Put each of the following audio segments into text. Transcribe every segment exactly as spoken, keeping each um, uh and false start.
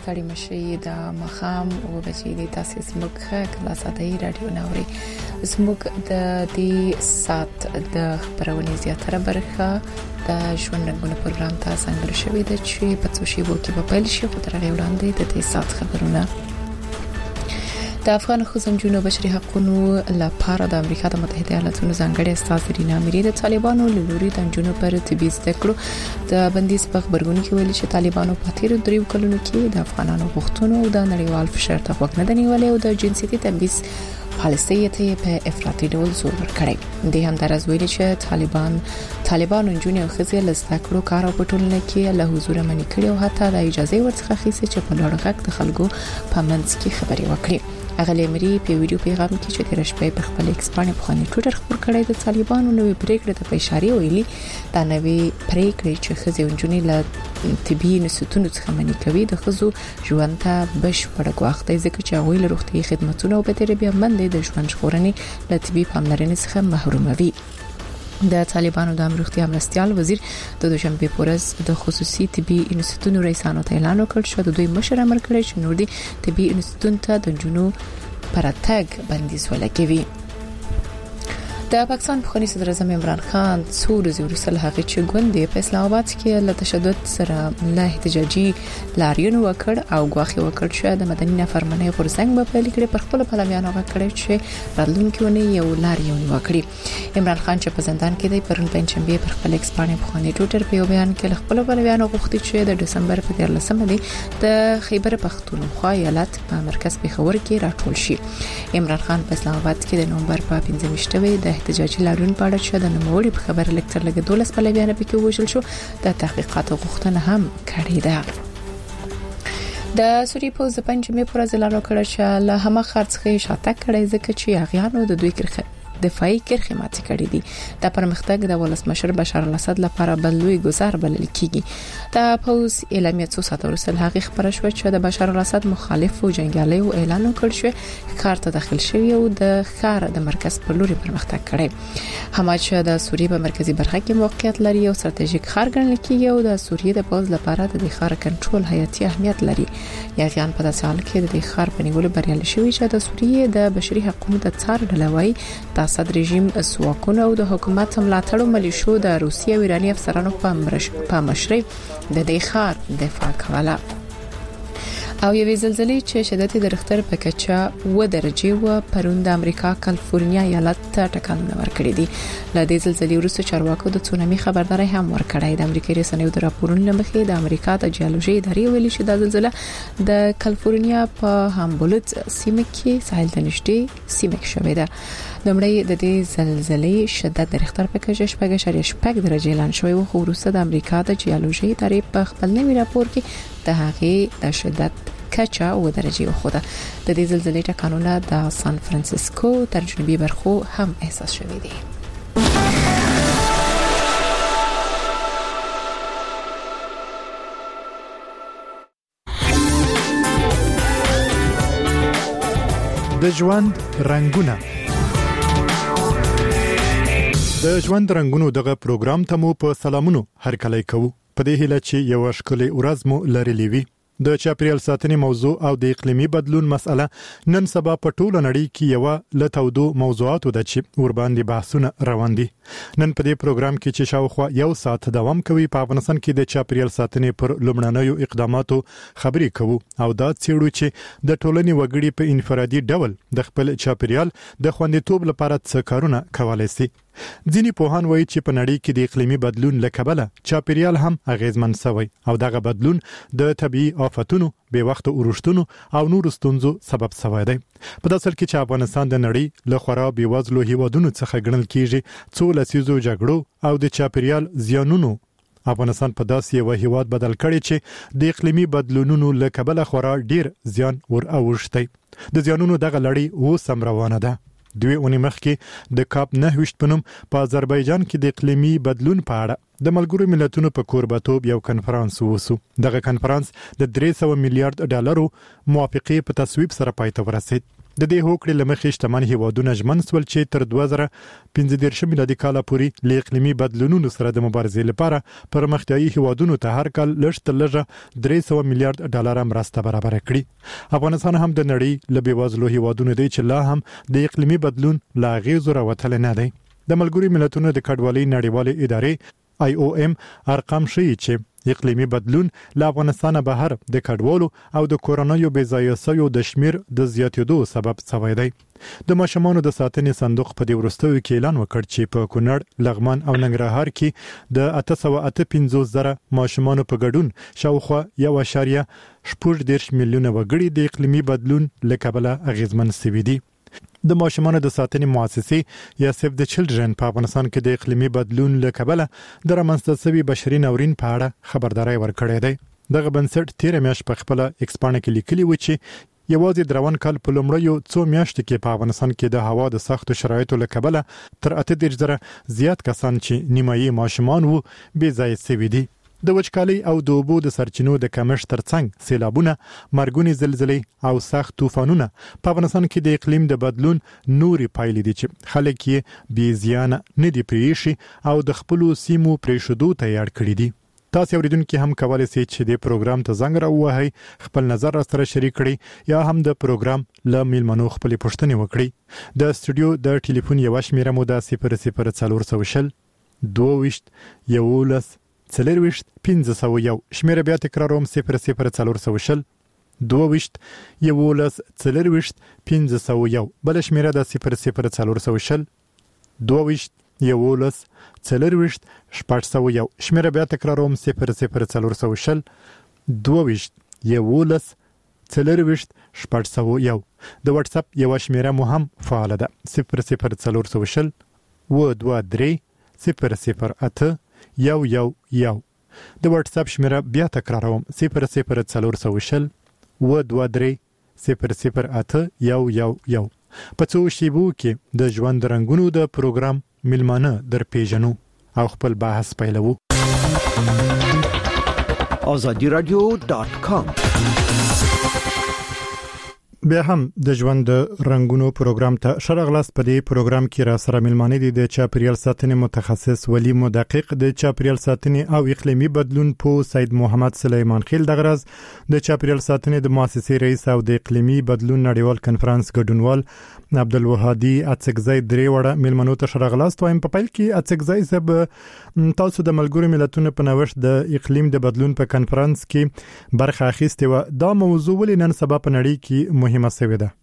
ستړي مشي د مخام او بچي د تاسو زموږ کلا ساتي رادیو ناوري زموږ د دې سات د خبرونې زیاتره برخه د ژوند رنګونه پروګرام ته څنګه شوې ده چې په څو شی وو کې په پیل شي خو تر وړاندې د دې سات خبرونه د افغان خزمجونو بشري حقوقو لپاره د امریکا د متحده ایالاتونو ځانګړي استاذ رینا میری د طالبانو لوري د جنونو پر تبعیض تکړو د بندیز په خبرګون کې ویلي چې طالبانو په تیر دریو کلونو کې د افغانانو غوښتنو د نړیوال فشار ته وګ نه دنیولې او د جنسيتي تبعیض پالیسي ته په افراطي ډول زور ورکړي د هم درز ویلي چې طالبان طالبانو جنونو او خزي لستکړو کار او پټولنه کې له حضور منی کړي او حتی د اجازه ورڅخه خېسه چې په لړ غک د خلکو په منځ کې خبري وکړي اغلی مری په ویډیو پیغام کې چې د رشپې په خپل ایکسپانه په خاني ټویټر خبر کړی د طالبانو نوې پریکړه ته په اشاره ویلي دا نوې پریکړه چې خزي ونجونی له طبي نسټونو څخه منی کوي د خزو ژوند ته بشپړ غوښتي ځکه چې هغه له روغتي خدماتو او په تربیه باندې د ژوند ژغورنې له طبي پاملرنې څخه محروموي د طالبانو د امریکتي مرستيال وزیر د دوشنبه پورز د خصوصي طبي انسټیټونو رئیسانو ته اعلان وکړ چې د دوی مشر امر کړی چې نور دي طبي انسټیټون ته د جنو پراتګ بندیز ولګوي د پاکستان بخاري صدر اعظم عمران خان څو ورځې وروسته هغه چې ګوندې په اسلام آباد کې له تشدد سره له احتجاجي لاریون وکړ او غواخي وکړ چې د مدني نافرمانی غورځنګ په پیل کې پر خپل پلویانو وکړي چې راتلونکي یو لاریون وکړي عمران خان چې په زندان کې دی پرون پنځمبه پر خپل ایکسپانه په خاني ټویټر په یو بیان کې خپل پلویانو غوښتي چې د دسمبر په دیارلسمه دی د خیبر پختونخوا ایالت په مرکز پیښور کې راټول شي عمران خان په اسلام آباد کې د نومبر په پنځمشتمه د احتجاجي لاریون په اړه چې د نوموړي په خبر لیکچر لګ دولس پلویانو پکې وژل شو د تحقیقات غوښتنه هم کړې ده د سوري پوز د پنځمه پر ځل راکړه چې له همه خرڅخې شاته کړې ځکه چې اغیانو د دوی کرخه دفاعي کرخه ماتې کړې دي د پرمختګ د ولسمشر بشار الاسد لپاره بلوي گزار بلل کیږي د پوز اعلامیه څو ساعت وروسته هغه خبره شو چې د بشار الاسد مخالف او جنگیالي او اعلان وکړ چې ښار ته داخل شوی او د ښار د مرکز په لوري پرمختګ کړي هم چې د سوریه په مرکزی برخه کې موقعیت لري او ستراتیژیک ښار ګڼل کیږي او د سوریه د پوز لپاره د ښار کنټرول حیاتي اهمیت لري یغیان په داسې حال کې د ښار په نیولو بریالي شوی چې د سوریه د بشري حقوقو د څار ډلوي د اسد رژیم سواکونه او د حکومت ملاتړ ملیشو د روسیې او ایراني افسرانو په مشرۍ د دې ښار دفاع کوله او یوې زلزلې چې شدت د رختر په کچا و درجه و پرون د امریکا کالیفورنیا ایالت ته ټکانونه ورکړي دي له دې زلزلې وروسته چارواکو د تسونامي خبرداري هم ورکړې د امریکای رسنیو د راپورونو لمخې د امریکا د جیولوژي ادارې ویلي چې د زلزلې د کالیفورنیا په هامبولت سیمه کې ساحل ته نږدې سیمه کې شوې ده لمړی د دې زلزلې شدت د رختر په کچا شپږ اعشاریه شپږ درجه اعلان شوی و خو وروسته د امریکا د جیولوژي ادارې په خپل نوي راپور کې د هغې د شدت کچا و درجه خوده د دې زلزلې ټکانونه د سان فرانسیسکو تر جنوبي برخو هم احساس شوي دي د ژوند رنگونه د ژوند رنگونو دغه پروګرام ته مو په سلامونو هر کله کوو په دې هیله چې یو اشکلي ورځ مو لري وي د چاپیریال ساتنې موضوع او د اقلیمي بدلون مسأله نن سبا په ټوله نړۍ کې یو لتودو موضوعات د چې ور باندې بحثونه روان دي نن په دې پروګرام کې چې شاوخوا یو ساعت دوام کوي په افغانستان کې د چاپیریال ساتنې پر لومړنیو اقداماتو خبرې کوو او دا څېړو چې د ټولنې وګړي په انفرادي ډول د خپل چاپیریال د خوندیتوب لپاره څه کارونه کولای شي ځینې پوهان وایي چې په نړۍ کې د اقلیمي بدلون له کبله چاپیریال هم اغیزمن شوی او دغه بدلون د طبيعي آفتونو بې وخت اورښتونو او نور ستونزو سبب شوی دی په داسې حال کې چې افغانستان د نړۍ له خورا بېوزلو هیوادونو څخه ګڼل کیږي څو لسیزو جګړو او د چاپیریال زیانونو افغانستان په داسې یو هیواد بدل کړي چې د اقلیمي بدلونونو له کبله خورا ډیر زیان ور اوښتي د زیانونو دغه لړۍ اوس هم روانه ده دوی اونې مخکې د کاپ نهه په نوم په آذربایجان کې د اقلیمي بدلون په اړه د ملګرو ملتونو په کوربتوب یو کنفرانس وسو دغه کنفرانس د درې سوه میلیارډ ډالرو موافقه په تصویب سره پای ته ورسید د دې هوکړې لمخې شتمن هیوادونه ژمن سول چې تر دوه زره پنځه دېرش میلادي کال پورې ل اقلیمي بدلونونو سره د مبارزې لپاره پرمختیايي هیوادونو ته هر کال لږ تر لږه درې سوه میلیارډ ډالر مرسته برابر کړي. افغانستان هم د نړۍ له بېوزلو هیوادونو دی چې لا هم د اقلیمي بدلون لا غیزو راوتل نه دی. د ملګرو ملتونو د کډوالۍ نړیوالې ادارې آی او ایم ارقام ښیي چې اقلیمي بدلون له افغانستانه بهر د کډوالو او د کورونایي بېځایه سویو د شمیر د زیاتېدو سبب شوی دی. د ماشومانو د ساتنې صندوق په دې وروستیو کې اعلان وکړ چې په کونړ، لغمان او ننګرهار کې د اته سوه اته پنځوس زره ماشومانو په ګډون شاوخوا یو اعشاریه شپږ دېرش میلیونه وګړي د اقلیمي بدلون له کبله اغیزمن شوي دي. د ماشومانو د ساتنې مؤسسې یا سیف د چلډرن په افغانستان کې د اقلیمي بدلون له کبله د رامنځته شوي بشري ناورین په اړه خبرداري ورکړې ده. دغه بنسټ تیر میاشت په خپل ایکسپانه کې لیکلي و چې یوازې د روان کال په لومړیو څو میاشتو کې په افغانستان کې د هوا د سختو شرایطو له کبله تر اته دېرش زره زیات کسان چې نیمایي ماشومان وو بې ځایه شوي دي. د وچکالۍ او د اوبو د سرچینو د کمښت ترڅنګ سیلابونه، مرګونې زلزلې او سخت طوفانونه په افغانستان کې د اقلیم د بدلون نوري پایلې دي چې خلک یې بې زیانه نه دي پرېښي او د خپلو سیمو پرېښودو ته یې اړ کړي دي. تاسو اوریدونکو هم کولای شئ چې د پروګرام ته زنګ راووهئ، خپل نظر سره شریک کړئ یا هم د پروګرام له میلمنو خپل پوښتنې وکړئ. د استودیو د ټلیفون یو شمیره مو د صفر صفر څلور سوه شل دوه ویشت یولس څلرویشت پنځه سوه یو شمیره بیا تکراروم صفر صفر څلور سوه شل دوه ویشت یولس څلرویشت پنځه سوه یو بل شمیره د صفر صفر څلور سوه شل دوه ویشت یولس څلرویشت شپږ سوه یو شمیره بیا تکراروم صفر صفر څلور سوه شل دوه ویشت یولس څلرویشت شپږ سوه یو. د واتس اپ یو شمیره مو هم فعال ده صفر صفر څلور سوه شل و دوه درې صفر صفر اته یو یو یو. د واتس اپ شمیره بیا تکراروم صفر صفر څلور سوه شل و دوه درې صفر صفر اته یو یو یو. په څو شیبو کې د ژوند رنګونو د پروګرام میلمانه در پیژنو او خپل بحث پیلوو. آزادی رادیو ډاټ کام. بیا هم د ژوند رنگونو پروګرام ته شرغلاس. په دې پروګرام کې را سره ملمانه دي د چاپریال ساتنې متخصص ولی مدقق، د چاپریال ساتنې او اقلیمي بدلون په سید محمد سلیمان خیل دغرز، د چاپریال ساتنې د مؤسسې رئیس او د اقلیمي بدلون نړیوال کنفرانس ګډونوال عبدالوهادي اڅکزی درې وړه ملمنو ته شرغلاس. وایم په پیل کې اڅکزی صاحب تاسو د ملګرو ملتونو په نوښت د اقلیم د بدلون په کنفرانس کې برخه اخیستې و. دا موضوع ولې نن سبا په نړۍ کې مهمه شوې ده؟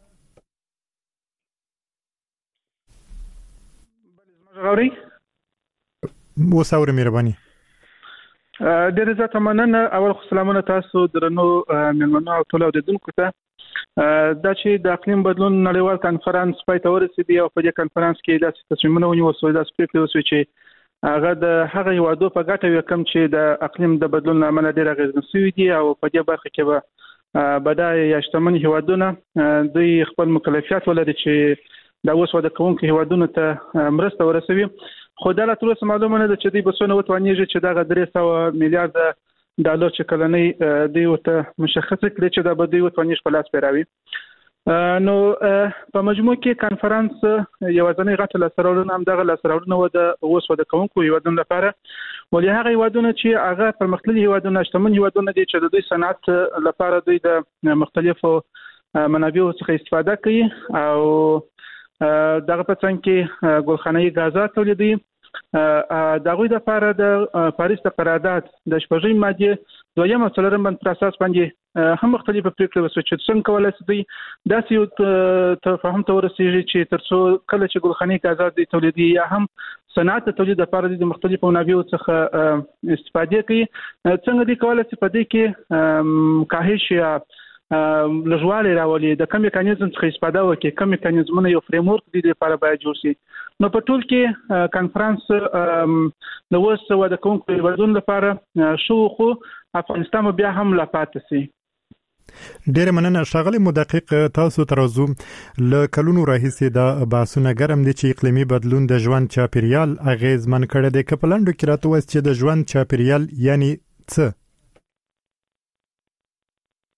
غوري وساور مهرباني. ډېر زیات مننه. اول خو سلامونه تاسو درنو ملمنو او ټول اوریدونکو ته. دا چې د اقلیم بدلون نړیوال کنفرانس پای ته ورسېدی او په دې کنفرانس کې داسې تصمیمونه ونیول شول، داسې پریکړې وشوې چې هغه د هغه هیوادو په ګټه وي کوم چې د اقلیم د بدلون له امله ډېر اغېزمن شوي دي او په دې برخه کې به بډایه یا شتمن هیوادونه دوی خپل مکلفیت ولري چې دا اوس وده کوونکو هیوادونو ته مرسته ورسوي. خو دا لا تر اوسه معلومه نه ده چې دوی به څونه وتوانېږي چې دغه درې سوه میلیارده ډالر چې کلنۍ دوی ورته مشخصه کړي چې دا به دوی وتوانېږي په لاس پیراوي. نو په مجموع کې کنفرانس یوازینۍ غټه لاسته راوړنه همدغه لاسته راوړنه وه د اوس وده کوونکو هیوادونو لپاره، ولې هغه هیوادونه چې هغه پرمختللي هیوادونه شتمن هیوادونه دي چې د دوی صنعت لپاره دوی د مختلفو منابعو څخه استفاده کوي او دغه په څنګ کې ګلخانه‌يي غازات تولیدوي. د هغوی دپاره د پاریس د قرارداد د شپږمې مادې دویم او څلورم بند پر اساس باندې هم مختلفه پریکړې وشوې چې څنګه کولی شي دوی داسې یو تفاهم ته ورسېږي چې تر څو کله چې ګلخانه‌يي غازات دوی تولیدوي یا هم صنعت د تولید لپاره د مختلفو منابعو څخه استفاده کوي، څنګه دوی کولی شي په دې کې کاهش یا لږوالی راولي، د کوم میکانیزم څخه استفاده وکړي، کوم میکانیزمونه یو فریم ورک دي لپاره باید جوړ شي. نو په ټول کې کنفرانس د اوس وده کوونکو هیوادونو لپاره شو، خو افغانستان بیا هم لا پاتې شي. ډېر مننه ښاغلی مدقق. تاسو تر اوسه له کلونو راهیسې دا بحثونه ګرم دي چې اقلیمي بدلون د ژوند چاپیریال اغیزمن کړی دی. که په لنډو کې راته ووایاست چې د ژوند چاپیریال یعنی څه؟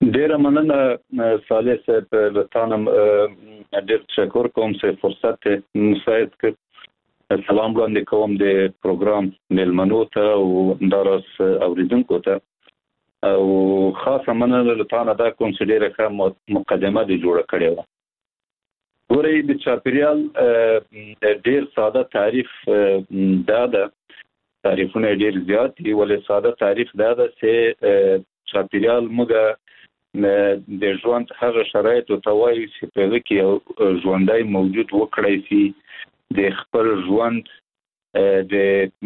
ډیره مننه صالح صاحب، لطانم ډیر تشکر کوم چې فرصت مساعد کړ. سلام وړاندې کوم د پروګرام ملمنو ته او همداراز اوریدونکو ته، او خاصه مننه لطانه دا کوم چې ډیره ښه مقدمه دې جوړه کړې وه. ګورئ د چاپیریال ډیر ساده تعریف دا ده، تعریفونه ډیر زیات دي، ولې ساده تعریف دا ده چې چاپیریال موږ د ژوند هغه شرایطو ته وایي چې په هغه کې یو ژوندی موجود وکړی شي د خپل ژوند د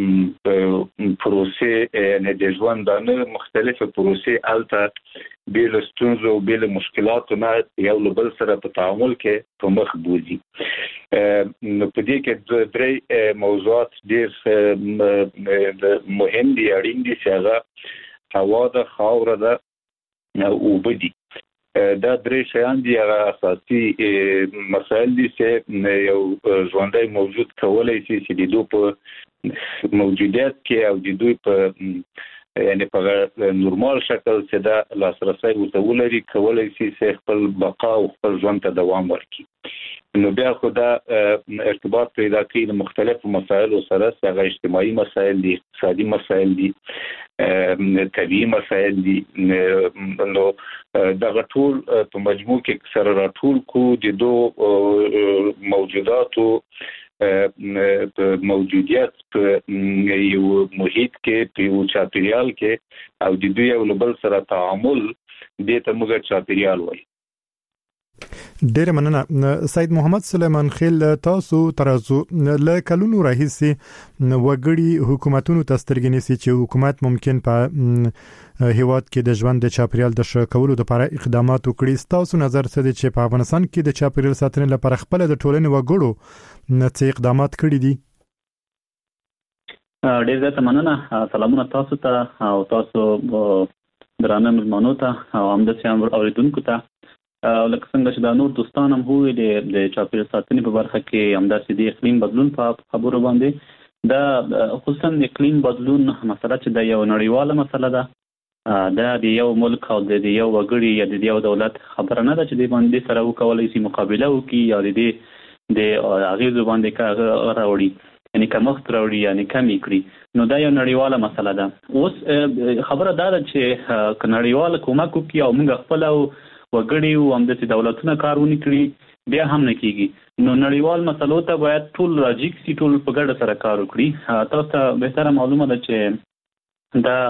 پروسې، یعنې د ژوند د مختلفو پروسې هلته بې له ستونزو او بې له مشکلاتو نه یو له بل سره په تعامل کې په مخ بوځي. نو په دې کې درې موضوعات ډېر مهم دي، اړین دي، چې هغه هوا ده، خاوره ده او اوبه دي. دا درې شیان دي هغه اساسي مسایل دي چې یو ژوندی موجود کولی شي چې د دوی په موجودیت کې او د دوی په یعنې په نورمال شکل چې دا لاسرسی ورته ولري، کولی شي چې خپل بقا او خپل ژوند ته دوام ورکړي. نو بیا خو دا ارتباط پیدا کوي د مختلفو مسایلو سره، چې هغه اجتماعي مسایل دي، اقتصادي مسایل دي، طبیعي مسایل دي. نو دغه ټول په مجموع کې سره راټول کو د دوه موجوداتو په موجودیت په یو محیط کې، په یو چاپیریال کې، او د دوی یو له بل سره تعامل، دې ته موږ چاپیریال وایو. ډېر مننه سید محمد سلیمان خیل. تاسو ترازو له کلونو راهیسي وګړي حکومتونو ته سترګې نیسي چې حکومت ممکن په هیواد کې د ژوند د چاپیریال د ښه کولو لپاره اقدامات وکړي. تاسو نظر څه دی چې په افغانستان کې د چاپیریال ساتنې لپاره خپل د ټولنې وګړو څه اقدامات کړي دي؟ ډېر زیات مننه. سلامونه تاسو ته او تاسو درانه مېلمنو ته او همداسې اوریدونکو ته. لکه څنګه چې دا نور دوستان هم وویل د چاپیریال ساتنې په برخه کې، همداسې د اقلیم بدلون په خبرو باندې، دا خصوصا د اقلیم بدلون مسله چې دا یو نړیواله مسله ده، دا د یو ملک او د یو وګړي یا د یو دولت خبره نه ده چې د باندې سره وکولای شي مقابله وکړي یا د دې د اغیزو باندې کار راوړي، یعنی کمښت راوړي، یعنی کمی کړي. نو دا یو نړیواله مسله ده. اوس خبره دا ده چې که نړیواله کومک وکړي او موږ خپله وګړي او همداسې دولتونه کار ونه کړي، بیا هم نه کېږي. نو نړیوال مسلو ته باید ټول راجیک سي، ټول په ګډه سره کار وکړي. تاسو ته بهتره معلومه ده چې دا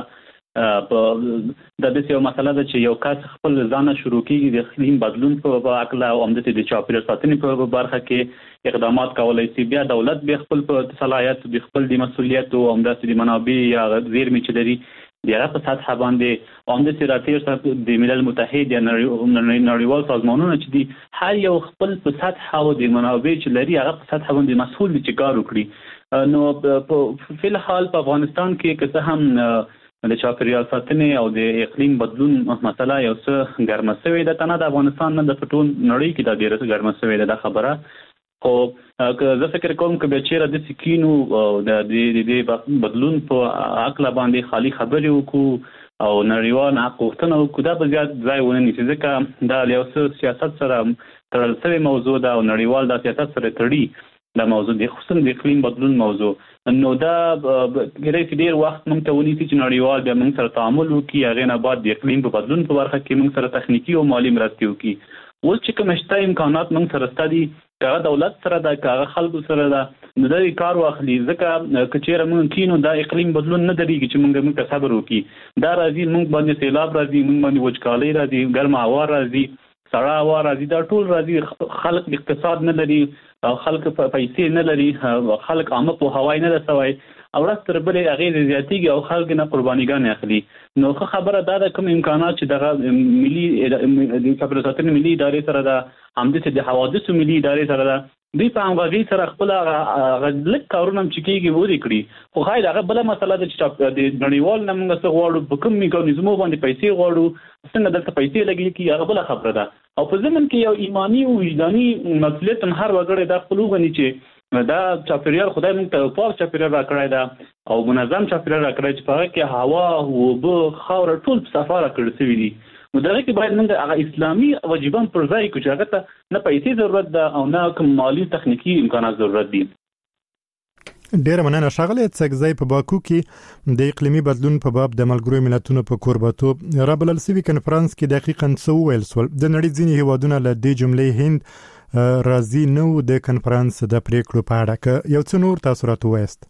د دې یو مسله ده چې یو کس خپل ځان شروع کیږي د اقلیم بدلون په اړه او همداسې د چاپیریال ساتنې په برخه کې اقدامات کولای شي. بیا دولت به خپل په صلاحیت، د خپل د مسؤلیت او همداسې د منابع یا زیرمې چې لري د هغه په سطح باندې همداسې راتیر سره د ملل متحد یا نړیوال سازمانونه چې دي، هر یو خپل په سطح او د منابع چې لري هغه په سطح باندې مسؤل دي چې کار وکړي. نو په فل حال په افغانستان کې که څه هم د چاپیریال ساتنې او د اقلیم بدلون مسله یو څه ګرمه شوې ده، نه د افغانستان نه د ټول نړۍ کې دا ډېره ګرمه شوې ده دا خبره. خو زه فکر کوم که بیا چېرې د سکینو د دې بدلون په عقله باندې خالي خبرې وکړو او نړیوال حق غوښتنه وکړو، دا به زیات ځای ونه نیسي، ځکه دا یو څه سیاست سره تړل شوې موضوع ده او نړیوال دا سیاست سره تړي دا موضوع دی، خصوصا د اقلیم بدلون موضوع. نو دا کېدای شي ډېر وخت موږ ته ونیسي چې نړیوال بیا موږ سره تعامل وکړي، هغې نه بعد د اقلیم په بدلون په برخه کې موږ سره تخنیکي او مالي مرستې وکړي. اوس چې کوم شته امکانات موږ سره شته دي، که هغه دولت سره ده، که هغه خلکو سره ده، نو دا کار واخلي، ځکه که چېرې موږ کینو دا اقلیم بدلون نه درېږي چې موږ موږ ته صبر وکړي. دا راځي موږ باندې سیلاب راځي، موږ باندې وچکالۍ راځي، ګرمه هوا راځي، سړه هوا راځي، دا ټول راځي. خلک اقتصاد نه لري، خلک پیسې نه لري، خلک عامه پوهاوی نه ده سوی، او ورځ تر بلې اغېزې زیاتېږي او خلک نه قربانیګانې اخلي. نو ښه خبره دا ده کوم امکانات چې دغه ملي د چاپیریال ساتنې ملي ادارې سره ده، همداسې د حوادثو ملي ادارې سره ده، دوی په همغږۍ سره خپل هغه لږ کارونه هم چې کېږي ودې کړي. خو ښاید هغه بله مسله ده چې د نړیوال نه موږ څه غواړو، په کوم میکانیزمو باندې پیسې غواړو، څنګه دلته پیسې لګېږي کړي، هغه بله خبره ده. او په ضمن کې یو ایماني او وجداني مسؤلیت هم هر وګړی دا خپل وګڼي چې دا چاپیریال خدای موږ ته پاک چاپیریال راکړی ده او منظم چاپیریال راکړی چې په هغه کې هوا، اوبه، خاوره ټول صفا راکړل شوي دي. نو دغه کې باید موږ هغه اسلامي واجبان پر ځای کړو چې هغه ته نه پیسې ضرورت ده او نه کوم مالی تخنیکی امکانات ضرورت دي. ډیره مننه ښاغلی څګزی. په باکو کې د اقلیمي بدلون په باب د ملګرو ملتونو په کوربتوب رابلل سوي کنفرانس کې دقیقاً څه وویل سول؟ د نړۍ ځینې هیوادونه له دې جملې هند راضي نه و د کنفرانس د پریکړو په اړه، که یو څه نور تاثرات وایست؟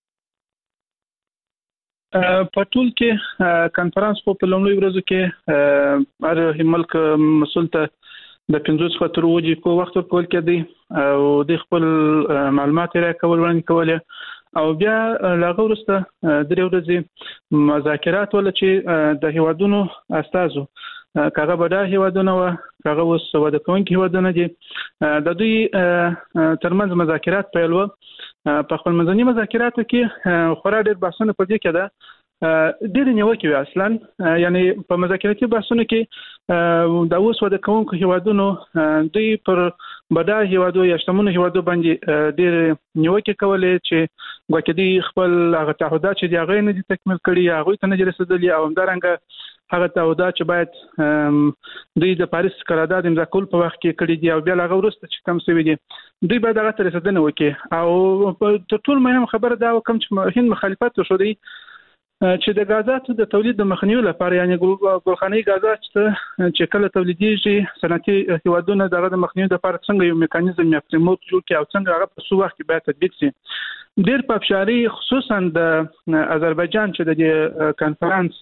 په ټول کې کنفرانس په لومړي ورځو کې هر ملک مسؤل ته د پنځوس څخه تر اووه دقیقو وخت ورکول کېدی او د خپل معلومات راکول وړاندې کول او بیا لاغه ورسته درې ورځې مذاکرات ول چې د هیوادونو استازو کاغه بډا هیوادونه و کاغه وس وده کوونکي هیوادونه دي د دوی ترمنځ مذاکرات پیل و. په خپل منځني مذاکراتو کې خورا ډېر بحثونه په دې کې ده ډېر نیوکې وي اصلا، یعنی په مذاکراتي بحثونو کې د اوس وده کوونکو هیوادونو دوی پر بډا هیوادو یا شتمنو هیوادو باندې ډېر نیوکې کولې چې ګواکې دوی خپل هغه تعهدات چې دي هغه نه دي تکمیل کړي، هغوی ته نه دي رسېدلي او همدارنګه هغه تعهدات چې باید دوی د پاریس قرارداد امضا کول په وخت کې کړي دي او بیا هغه وروسته چې کم شوي دي دوی باید هغه ته رسېدنه وکړي. او تر ټولو مهم خبره دا کوم چې هند مخالفت وښودی چې د غازاتو د تولید د مخنیوي لپاره، یعنی ګلخانه‌ای غازات چې کله تولیدېږي صنعتي هیوادونه دغه د مخنیوي لپاره څنګه یو میکانیزم یا فریمورک جوړ کړي او څنګه هغه په څو وخت کې باید تطبیق شي. ډېر په ابشاري خصوصا د آذربایجان چې د کنفرانس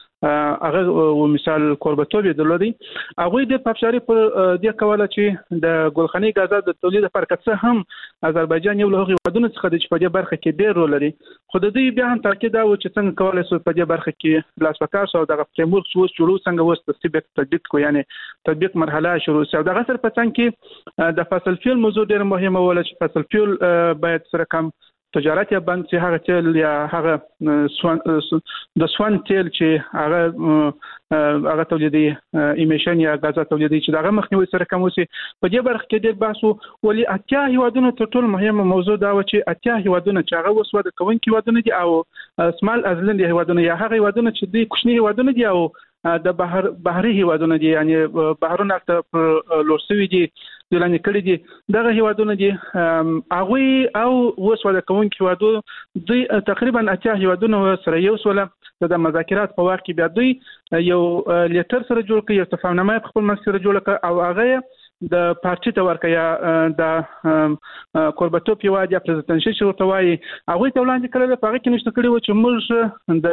هغه مثال کوربتوب درلودي هغه د پاپشاري پر د کوله چې د ګلخانه‌ای غازات د تولید لپاره کڅه هم آذربایجان یو له هیوادونو څخه د په دې برخه کې ډېر رول لري، خو د دې بیا هم تاکید دا و چې څنګه کولای شو په دې برخه کې لاس پکار شو د فریمورک وس جوړو څنګه وس تطبیق تطبیق کو یعنی تطبیق مرحله شروع شو. د غسر په څنګ کې د فصل فیول موضوع ډېر مهمه وله چې فصل فیول باید سره کم تجارت یا بند چې هغه تیل یا هغه سوان د سوان تیل چې هغه هغه تولیدي ایمیشن یا غازات تولیدي چې دغه مخنیوي سره کوم وسی په دې برخه کې ډېر بحث ولې اتیا هیوادونو ته ټول مهمه موضوع دا و چې اتیا هیوادونه چې هغه وسوده کوونکي هیوادونه دي او سمال ازلند هیوادونه یا هغه هیوادونه چې دوی کوچني هیوادونه دي او د بحر بحري هیوادونه دي، یعنی بحرونه ته لورسوي دي دلانه کړي دي دغه هیوادونه دي هغه او وسوده کوونکي هیوادو دوی تقریبا اتیا هیوادونه سره یو سوله د مذاکرات په وخت کې بیا دوی یو لیټر سره جوړ کړي، یو تفاهمنامه په خپل منځ سره جوړ کړي او هغه د پارټي ته ورکه یا د کوربتوب یو یا پریزیدنشي چې ورته وایي هغه ته وړاندې کړل په هغه کې نشته کړي و چې موږ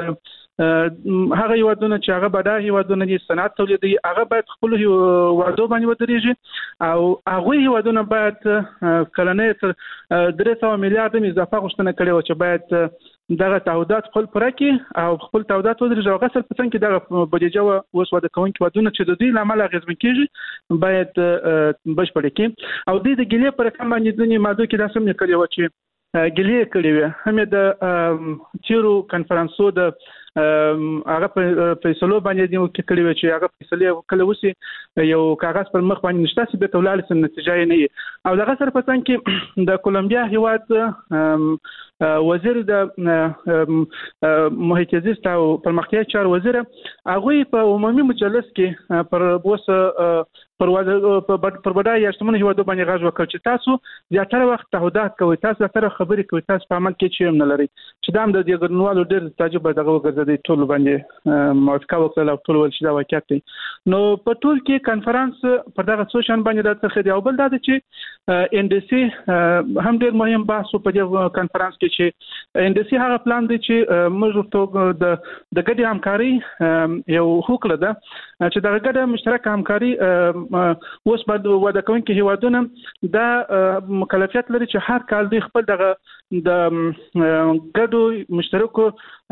د هغه هیوادونه چې هغه بډا هیوادونه دي صنعت تولیدي هغه باید خپل وعدو باندې ودرېږي او هغه هیوادونه باید کلنۍ تر درې سوه میلیارډ اضافه غوښتنه کړې و چې باید دغه تعهدات خپل پوره کړي او خپل تعهدات ودرېږي او غسل په څنګ کې دغه بودیجه اوس وده کوونکي هیوادونه چې د دوی له امله اغېزمن کېږي باید بشپړ کړي. او د ګیلې پر رقم باندې ځینې مادو کې دا سم لیکلي و چې ګیلې کړي وي هم د تیرو کنفرانسو د هغه فیصلو باندې یو کې کړي و چې هغه فیصله کله وسی یو کاغذ پر مخ باندې نشته چې به تولال سم نتیجه نه او دغه سره په څنګ کې د کولمبیا هیواد وزیر د محیط زیست او پرمختیا چار وزیر هغه په عمومي مجلس کې پر وسه پر پر بدای شتمن هیوادو باندې غاښ وکړ چې تاسو زیاتره وخت تعهدات کوي، تاسو زیاتره خبرې کوي، تاسو په عمل کې چې هم نه لري چې دا هم د دې ګرنوالو ډېر تعجب دغه وګرځي ټول باندې موافقه وکړه او ټول ول چې دا واقعیت دی. نو په ټول کې کنفرانس پر دغه څو شان باندې راځي دی او بل دا چې ان ډي سي هم ډېر مهم بحث په دې کنفرانس کې چې ان ډي سي هغه پلان دی چې موږ ته د د ګډې همکاري یو حکم ده چې د ګډه مشترک همکاري اوس بعد وعده کوونکي هیوادونه دا مکلفیت لري چې هر کال دوی خپل دغه د ګډو مشترکو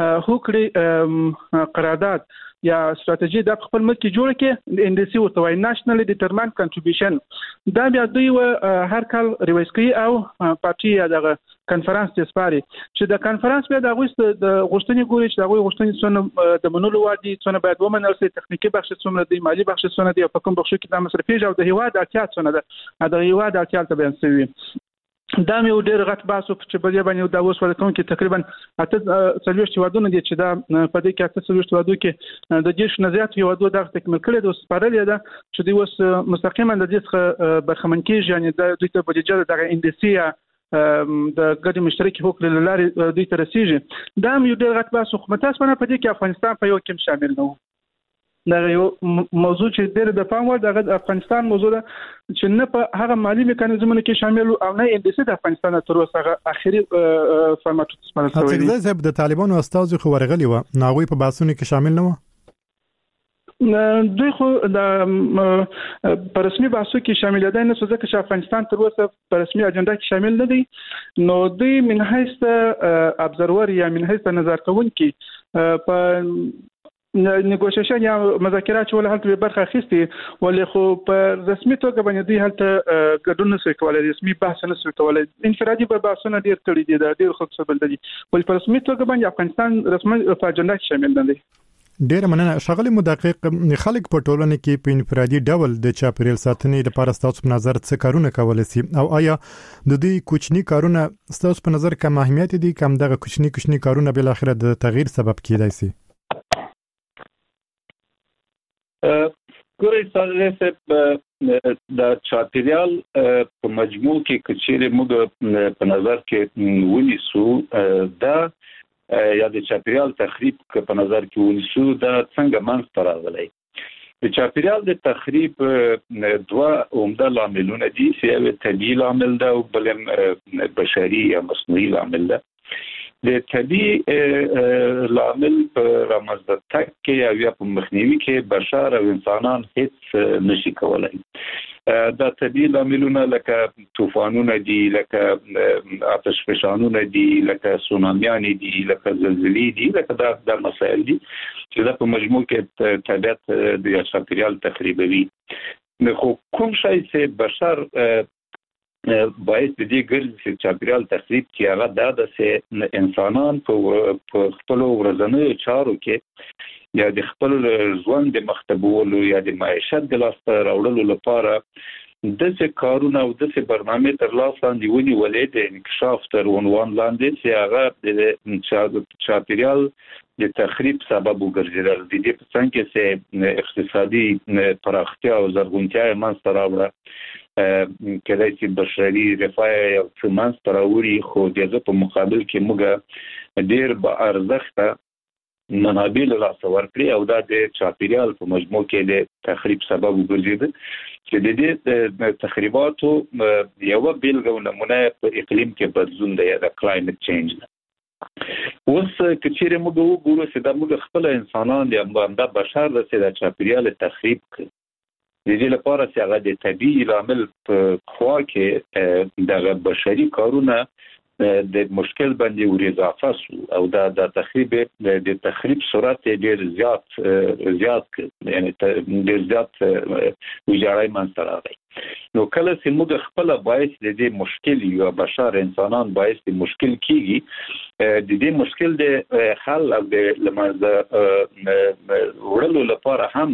هوکړې قرارداد یا استراتیژي د خپل ملک جوړ کې ان ډي سي ورته وایي نېشنل ډیټرماینډ کنټریبیوشن دا بیا دوی هر کال ریوایز کوي او پارټي یا دغه کنفرانس ته سپاري چې د کنفرانس بیا د غوښت د غوښتنې ګوري چې د غوښتنې څونه د منلو وادي څونه باید ومنل شي، تخنیکی بخش څونه دی، مالی بخش څونه دی، په کوم بخش کې د مصرفي او د هیواد اړتیا څونه ده د هیواد اړتیا ته بیان شوی. دا مې ډېر غټ باسو چې په دې باندې دا اوس ولکم کې تقریبا اته څلويشت هیوادونه دي چې دا په دې کې اته څلويشت هیوادو کې د دیش نزيات هیوادو د تکمیل کړي د سپارلې ده چې دوی اوس مستقیما د دې څخه برخمن کیږي یعنی د دوی ته بودیجه د اندسی د ګډ مشترک حقوق لري دوی ته رسیږي دا مې ډېر غټ باسو خو متاسفانه په دې کې افغانستان په یو کې شامل نه دا یو موضوع چې ډېر د پام وړ د افغانستان موضوع ده چې نه په هغه مالی میکانیزمونو کې شامل او نه اندسی د افغانستان تر اوسه اخري فارمټ سپارل شوی دی. اڅکزه صاحب د طالبانو استاذ خو ورغلی و ناغوی په باسونو کې شامل نه و. دوی خو د په رسمي بحثو کې شامل دي نه څه ځکه چې افغانستان تر اوسه په رسمي اجنډا کې شامل نه دي نو دوی من حیث ابزرور یا من حیث نظر کوونکي په نیګوشیشن یا مذاکرات ول هلته برخه اخیستي ولې خو په رسمي توګه باندې دوی هلته ګډون نشي کولای رسمي بحث نشي کولای انفرادي بحثونه ډیر تړي دي ډیر خصوصي دي ولې په رسمي توګه باندې افغانستان رسمي په اجنډا کې شامل نه دي. ډیر مننه شغله مدقق خلک په ټولنه کې په انفرادي ډول د چاپیریال ساتنې لپاره ستاسو په نظر څه کارونه کولای شي او آیا د دې کوچني کارونه ستاسو په نظر کم اهمیت دي کم دغه کوچني کوچني کارونه بل اخر د تغییر سبب کیدای شي؟ ګورئ تاسو د چاپیریال په مجموع کې کچېره موږ په نظر کې ونیسو دا یا د چاپیریال تخریب په نظر کې ونیسو دا څنګه منځته راغلی. د چاپیریال د تخریب دوه عمده لاملونه دي چې یو طبیعي لامل ده او بل بشري یا مصنوعي لامل ده. د طبیعي لامل په رامنځته تک کې او یا په مخنیوي کې بشر او انسانان هیڅ نشي کولای. دا طبیعي لاملونه لکه طوفانونه دي لکه آتش فشانونه دي لکه سونامیان دي لکه زلزلې دي لکه دا د مسایل دي چې دا په مجموع کې طبیعت د چاپیریال تخریبوي. خو کوم شی چې بشر باید د دې ګرځي چې چاپیریال تخریب کې هغه دا ده چې انسانان په خپل ورځنیو چارو کې یا د خپل ژوند د مختبولو یا د معیشت د لاسته راوړلو لپاره داسې کارونه او داسې برنامې تر لاس لاندې ونیولې د انکشاف تر عنوان لاندې چې هغه د چاپیریال د تخریب سبب وګرځېدل. د دې په څنګ کې چې اقتصادي پراختیا او زرغونتیا یې منځته راوړه کله چې بشري رفاه او فمانس تراوري خو دغه په مقابل کې موږ ډیر با ارزښت منابع له لاسه ورکړي او دا د چاپیریال په مجموع کې د تخریب سبب وګرځید چې د دې تخریباتو یو بیلګه نمونه په اقلیم کې بدلون دی د کلایمټ چینج. اوس کچېره موږ وګورو چې د موږ خپل انسانان د امبانده بشر د چاپیریال تخریب کوي. د دې لپاره چې هغه د طبيعي لامل په خوا کې د بشري کارونه د مشکل باندې ور اضافه شو او دا د تخریب د تخریب سرعت ډیر زیات زیات یعنی ډیر زیات ویجاړی منځته راغی. نو کله چې موږ خپل باعث د دې مشکل یو بشر انسانان باعث د مشکل کیږي د دې مشکل د حل او د لمانځه وړلو لپاره هم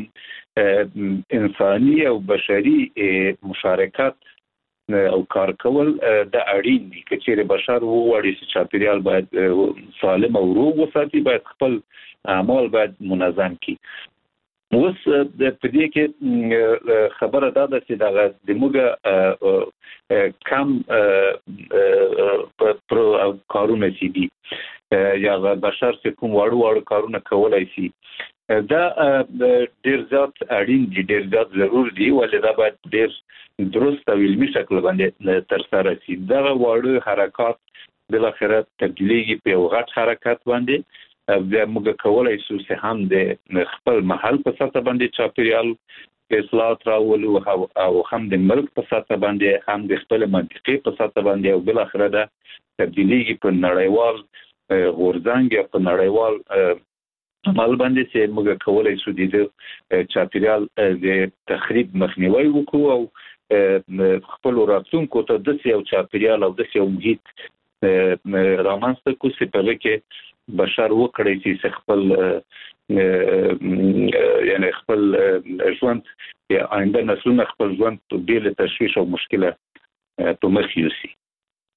انساني او بشري مشارکت او کار کول د اړین دي. کچېره بشر وغواړي چې چاپیریال باید سالم او روغ وساتي باید خپل اعمال باید منظم کړي. اوس د پدې کې خبره دا ده چې دا د موږ کم پرو کارونه سي دي یا بشر چې کوم وړو وړو کارونه کولای شي دا ډیر زیات اړین دي ډیر زیات ضرور دي ولې دا باید ډیر درست او علمي شکل باندې تر سره شي. دا وړو حرکات بل اخر تبدیلیږي په یو غټ حرکت باندې د موږ کولای شو چې هم د خپل محل په سطح باندې چاپیریال اصلاحات راولو او هم د ملک په سطح باندې هم د خپل منطقې په سطح باندې او بل اخر دا تبدیلیږي په نړیوال غورځنګ په نړیوال عمل باندې چې موږ کولای شو د چاپیریال د تخریب مخنیوي وکړو او خپل راتلونکو ته د سیاو چاپیریال او د سیاو محیط رامنځته کړو چې په کې بشر وکړي چې خپل یعنی خپل ژوند یا آینده نسلونه خپل ژوند په بیل تشویش او مشکله په مخ یوسي.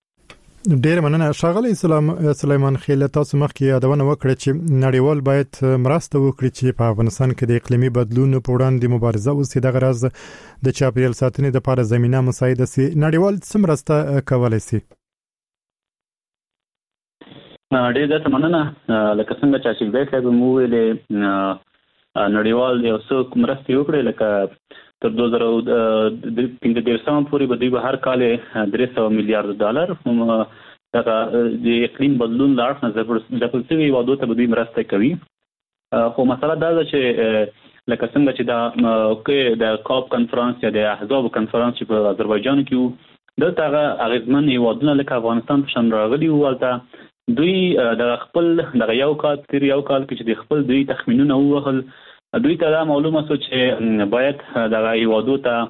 ډیر مننه ښاغلی سلیمان خېل. تاسو مخکې یادونه وکړه چې نړیوال باید مرسته وکړي چې په افغانستان کې د اقلیمي بدلون په وړاندې مبارزه وکړي. د غرض د چاپیریال ساتنې لپاره زمينه مساعده سي. نړیوال څه مرسته کولای شي؟ ډیر د مننه لکه څنګه چې ځای صاحب مو ویلې نړیوال یو څه مرسته وکړي لکه تر دوه زره پنځه دیرشم پورې به دوی به هر کال درې سوه میلیارډ ډالر دغه د اقلیم بدلون له اړخه ځپل شوي هیوادو ته به دوی مرسته کوي. خو مسله دا ده چې لکه څنګه چې د د کاپ کنفرانس یا د احزاب کنفرانس چې په آذربایجان کې وو دلته هغه اغېزمن هیوادونه لکه افغانستان په شان راغلي وو. هلته دوی د خپل دغه یو کال تیر یو کال کې چې د خپل دوی تخمینونه ووهل دوی ته دا معلومه شو چې باید دغه هیوادو ته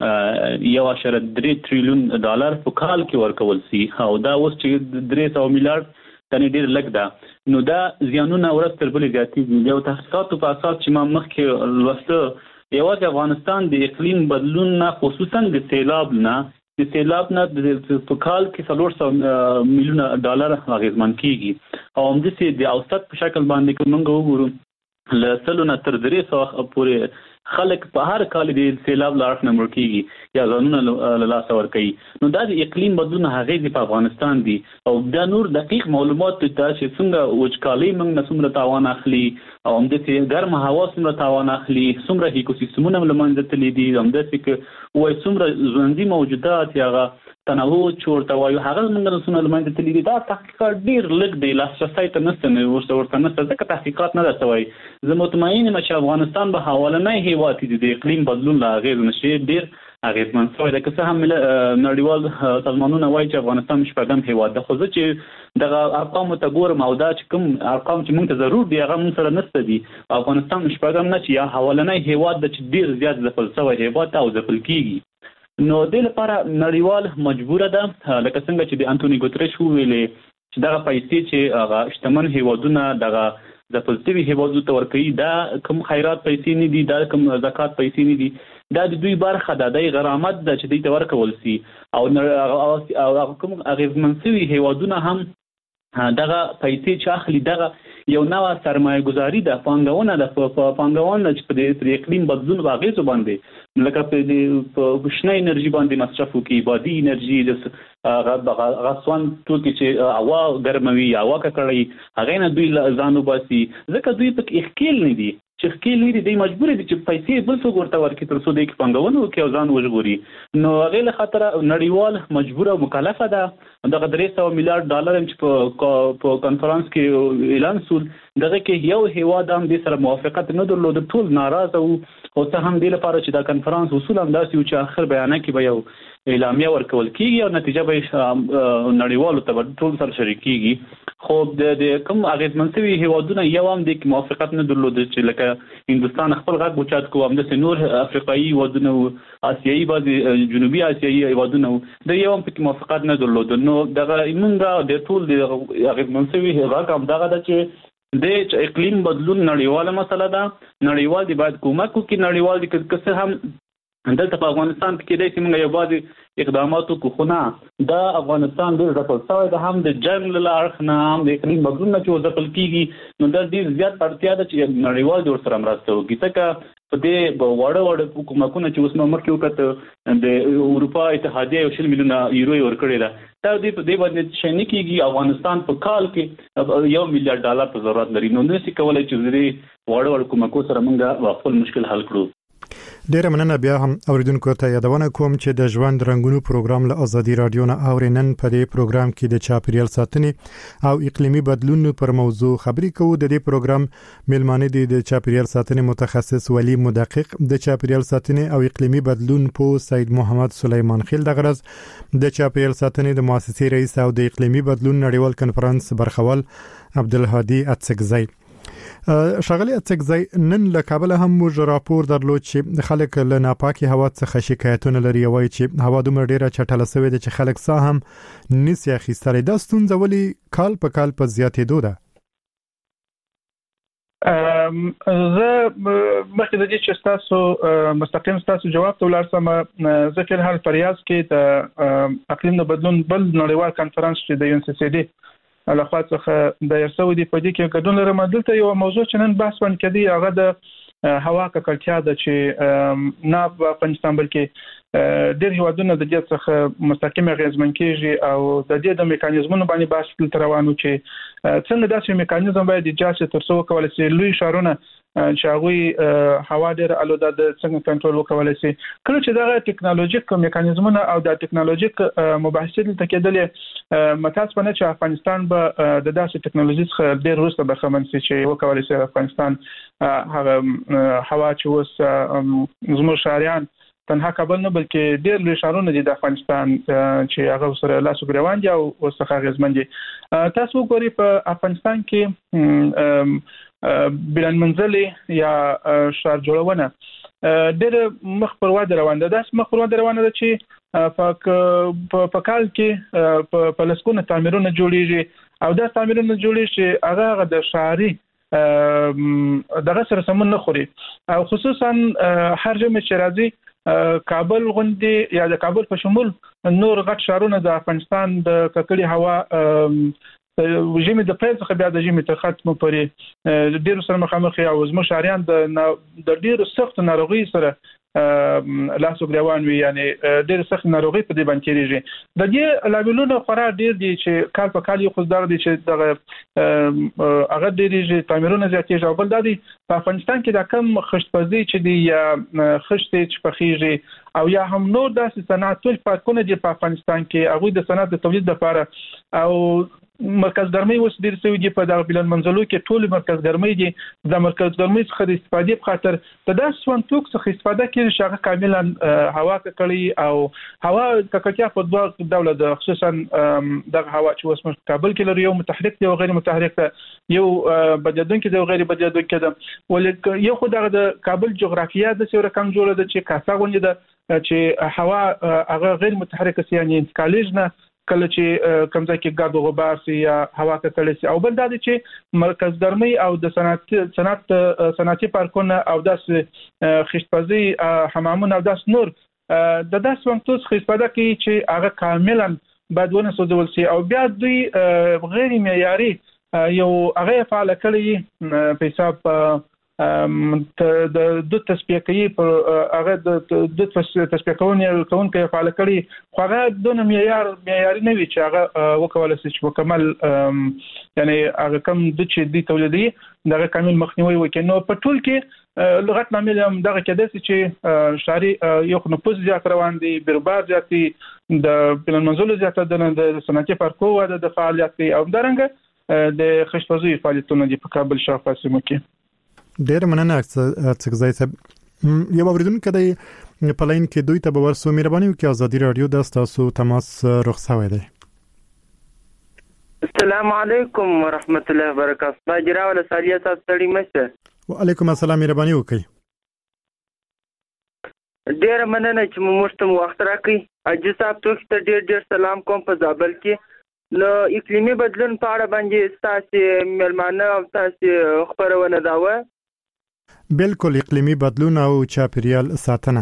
یو اشاره درې تریلیون ډالر په کال کې ورکول شي او دا اوس چې درې سوه میلیارډ تنې ډېر لږ ده نو دا زیانونه ورځ تر بلې زیاتېږي. یو تحقیقاتو په اساس چې ما مخکې لوسته یوازې افغانستان د اقلیم بدلون نه خصوصا د سیلاب نه د سیلاب نه په کال کې څلور سوه میلیونه ډالر اغېزمن کېږي او همداسې د اوسط په شکل باندې که موږ وګورو له سلو نه تر درې سوه پورې خلک په هر کال د سیلاب له اړخ نه مړ کېږي یا ځانونه له لاسه ورکوي. نو دا د اقلیم بدلون اغېزې په افغانستان دي او دا نور دقیق معلومات ته چې څنګه وچکالۍ موږ نه څومره تاوان اخلي او همداسې ګرمه هوا څومره تاوان اخلي څومره ایکوسیستمونه له منځه تللي دي همداسې که وایي څومره ژوندي موجودات یا هغه تنوع چې ورته وایو هغه زموږ نه څومره له منځه تللي دي. دا تحقیقات ډېر لږ دی لاسرسی ته نشته ورته ورته نشته ځکه تحقیقات نه ده شوی. زه مطمئن یم چې افغانستان به حوالنی هیواد دی د اقلیم بدلون له اغېز نه شي ډېر اغېزمن شوی دی. که څه هم نړیوال سازمانونه وایي چې افغانستان شپږم هیواد ده خو زه چې دغه ارقامو ته ګورم او دا چې کوم ارقام چې موږ ته ضرور دي هغه موږ سره نشته دي. افغانستان شپږم نه چې یا حوالنی هیواد ده چې ډېر زیات ځپل شوی هیواد ته او ځپل کېږي. نو دې لپاره نړیوال مجبوره ده لکه څنګه چې د انټوني ګوتریش وویلې چې دغه پیسې چې هغه شتمن هیوادونه دغه ځپل شوي هیوادو ته ورکوي دا کوم خیرات پیسې نه دي دا کوم زکات پیسې نه دي دا د دوی برخه ده د غرامت ده چې دوی ته ورکول شي او کوم اغېزمن شوي هیوادونه هم دغه پیسې چې اخلي دغه یو نوې سرمایه گذاري ده پانګونه ده په پانګونه چې په اقلیم بدلون واغېزو باندې لکه په شنه انرژي باندې مصرف وکړي بادي انرژي د غسوان توکي چې هوا ګرموي هوا ککړوي هغې نه دوی ځان وباسي ځکه دوی پکې ښکیل نه دي چې ښکیل نه دي دوی مجبور دي چې پیسې بل څوک ورته ورکړي تر څو دوی کې پانګونه وکړي او ځان وژغوري. نو هغې له خاطره نړیوال مجبوره او مکلفه ده دغه درې سوه میلیارډ ډالر چې په کنفرانس کې اعلان شول دغه کې یو هیواد هم دې سره موافقت نه درلود ټول ناراضه وو. خو څه هم دې لپاره چې دا کنفرانس اصول هم داسې و چې آخر بیانه کې به یو اعلامیه ورکول کېږي او نتیجه به نړیوالو ته به ټول سره شریک کېږي. خو د کوم اغېزمن شوي هیوادونه یو هم دې کې موافقت نه درلود چې لکه هندوستان خپل غږ اوچت کړو همداسې نور افریقایي هیوادونه وو اسیایي بعضې جنوبي اسیایي هیوادونه وو د یو هم پکې موافقت نه درلود. نو دغه موږ د ټول د اغېزمن شوي غږ همدغه ده چې د اقلیم بدلون نړیواله مسله ده نړیوال دی باید کومک وکړي نړیوال دی که څه هم دلته په افغانستان کې دی چې موږ یو بعضې اقدامات وکړو خو نه دا افغانستان ډېر ځپل شوی ده هم د جنګ له اړخ نه هم د اقلیم بدلون نه چې ځپل کېږي نو دا ډېر زیات اړتیا ده چې نړیوال دې ورسره مرسته وکړي ځکه په دې واړه واړه حکومتونه چې اوس مو مخکې وکړه د اروپا اتحادیه یو شل میلیونه یورو یې ورکړې ده دا دې په دې باندې شی نه کېږي افغانستان په کال کې یو میلیارډ ډالر په ضرورت لري نو نشي کولی چې د دې واړه واړه حکومتونو سره موږ خپل مشکل حل کړو. ډیره مننه. بیا هم اوریدونکو ته یادونه کوم چې د ژوند رنگونو پروګرام له ازادي رادیو نه اورینن په دې پروګرام کې د چاپیریال ساتنې او اقلیمي بدلون پر موضوع خبرې کوو. د دې پروګرام میلمانه دي د چاپیریال ساتنې متخصص ولی مدقق د چاپیریال ساتنې او اقلیمي بدلون په سید محمد سلیمان خېل د غرض د چاپیریال ساتنې د مؤسسې رئیس او د اقلیمي بدلون نړیوال کنفرانس برخوال عبدالهادي اڅکزی. شغلی اڅکزی نن له کابل هم موږ راپور درلود چې خلک له ناپاکي هوا څخه شکایتونه لري وایي چې هوا دومره ډیره چټله شوې ده چې خلک ساه هم نسی اخیستلی. دا ستونزه ولې کال په کال په زیاتېدو ده؟ زه مخکې د دې چې تاسو مستقیم تاسو جواب ته ولرسم زه په حال پریاز کې د اقلیم د بدلون بل نړیوال کانفرنس چې د یو ان سی سی ډي لخوا څخه د یو دي په دې کې ګډون لرم. دلته یو موضوع چې نن بحث ون کړي هغه د هوا ککړتیا ده چې نه په افغانستان بلکې ډېر هیوادونه د دې څخه مستقیم اغیزمن کیږي او د دې د میکانیزمونو باندې بحث تل روانو چې څنګه داسې میکانیزم باید ایجاد شي تر څو کولای شي لوی شارونه چې هغه هوا ډېر آلوده د څنګه کنټرول وکولای شي. کله چې دا ټکنالوژیک میکانیزمونه او د ټکنالوژیک مباحثې د تکیدلې متاسفانه چې افغانستان به د داسې ټکنالوژي څخه ډېر وروسته برخمن شي چې وکولای شي افغانستان هغه هوا چې اوس زموږ شهریان تنها کابل نه بلکې ډېر لوی ښارونه دي د افغانستان چې هغه سره لاس ګریوان دي او څخه اغیزمن دي. تاسو ګوري په افغانستان کې بلند منزلي یا ښار جوړونه ډېر مخ پر وړاندې روان ده. داس مخ پر وړاندې روان ده چې په کال کې په لسکونه تعمیرونه جوړیږي او دا تعمیرونه جوړیږي چې هغه د شهري دغه سره سمون نه خوري او خصوصا هر جمع چې راځي کابل غوندي یا د کابل په شمول نور غټ شهرونه د افغانستان د ککړې هوا ژمي د پیل څخه بیا د ژمي تر ختمه پورې ډیرو سره مخامخ او زموږ شهریان د ډیرو سخت ناروغي سره لاس ګریوان وي یعنی ډېر سخت ناروغي په دې باندې کېږي. د دې لاملونه خورا ډېر دي چې کال په کال یو خدای دي چې دغه هغه ډېر تعمیرونه زیاتېږي او بل د په افغانستان کې د کم خشتپزي چې دی یا خشتې چې پخېږي او یا هم نور داسې صنعتي پارکونه دي په افغانستان کې هغه د صنعت د تولید لپاره او مرکز ګرمي اوس ډیر سوي دي په دغه بلند منزلو کې ټول مرکز ګرمي دي د مرکز ګرمي څخه د استفادې په خاطر د داس سونتوک څخه استفاده کوي چې هغه کاملا هوا ککړي او هوا ککړتیا په دوه ډول د خصوصا دغه هوا چې اوس په کابل کې لري یو متحرک دی او غیر متحرک دی یو بدلونکي دی او غیر بدلونکي دی ولکه یو خو دغه د کابل جغرافیه د څو رقم جوړه ده چې کاسا غونډه ده چې هوا هغه غیر متحرک سي یعنی انتقالیز نه کله چې کمزای کې ګاډو غبار سي یا هوا ککړې سي او بل دا چې مرکز ګرمي او د صنعت صنعت صنعتي پارکونه او د خشتپزي حمامونه او د نور د داس ومتوس خستفاده کوي چې هغه کاملا بدونه سوزول سي او بیا دوی غیر معیاري یو هغه فعال کړی په حساب د د تصفیه کوي په هغه د د تصفیه کوونې کون کې فعال کړي خو هغه د معیار معیاري نه وي چې هغه وکول شي چې مکمل یعنی هغه کم د چې دی تولیدي دغه کامل مخنیوي وکړي. نو په ټول کې لغت نامل هم دغه کېدای چې شاري یو نفوذ زیات روان دي بیروبار زیاتی د بلند منزل زیات د صنعتي پارکو او د فعالیت او درنګ د خشتپزي فعالیتونه دي په کابل شاوخوا سیمو کې. ډېر مننه څنګه صاحب یو اوریدونکو دی په لاین کې دوی ته به ورسو مهرباني وکړئ ازادي رادیو د تاسو تماس رخصوي دی. السلام علیکم ورحمت الله وبرکاته. باجرا ول سالیه تاسو ستړي مشه. وعلیکم السلام مهرباني وکړئ. ډېر مننه چې مو مشتم وخت راکړي. اجي صاحب ته ډېر ډېر سلام کوم په زابل کې. نو اقلیمي بدلون په اړه باندې تاسو ملمانه او تاسو خبرونه داوه. بالکل اقلیمی بدلون او چاپیریال ساتنه.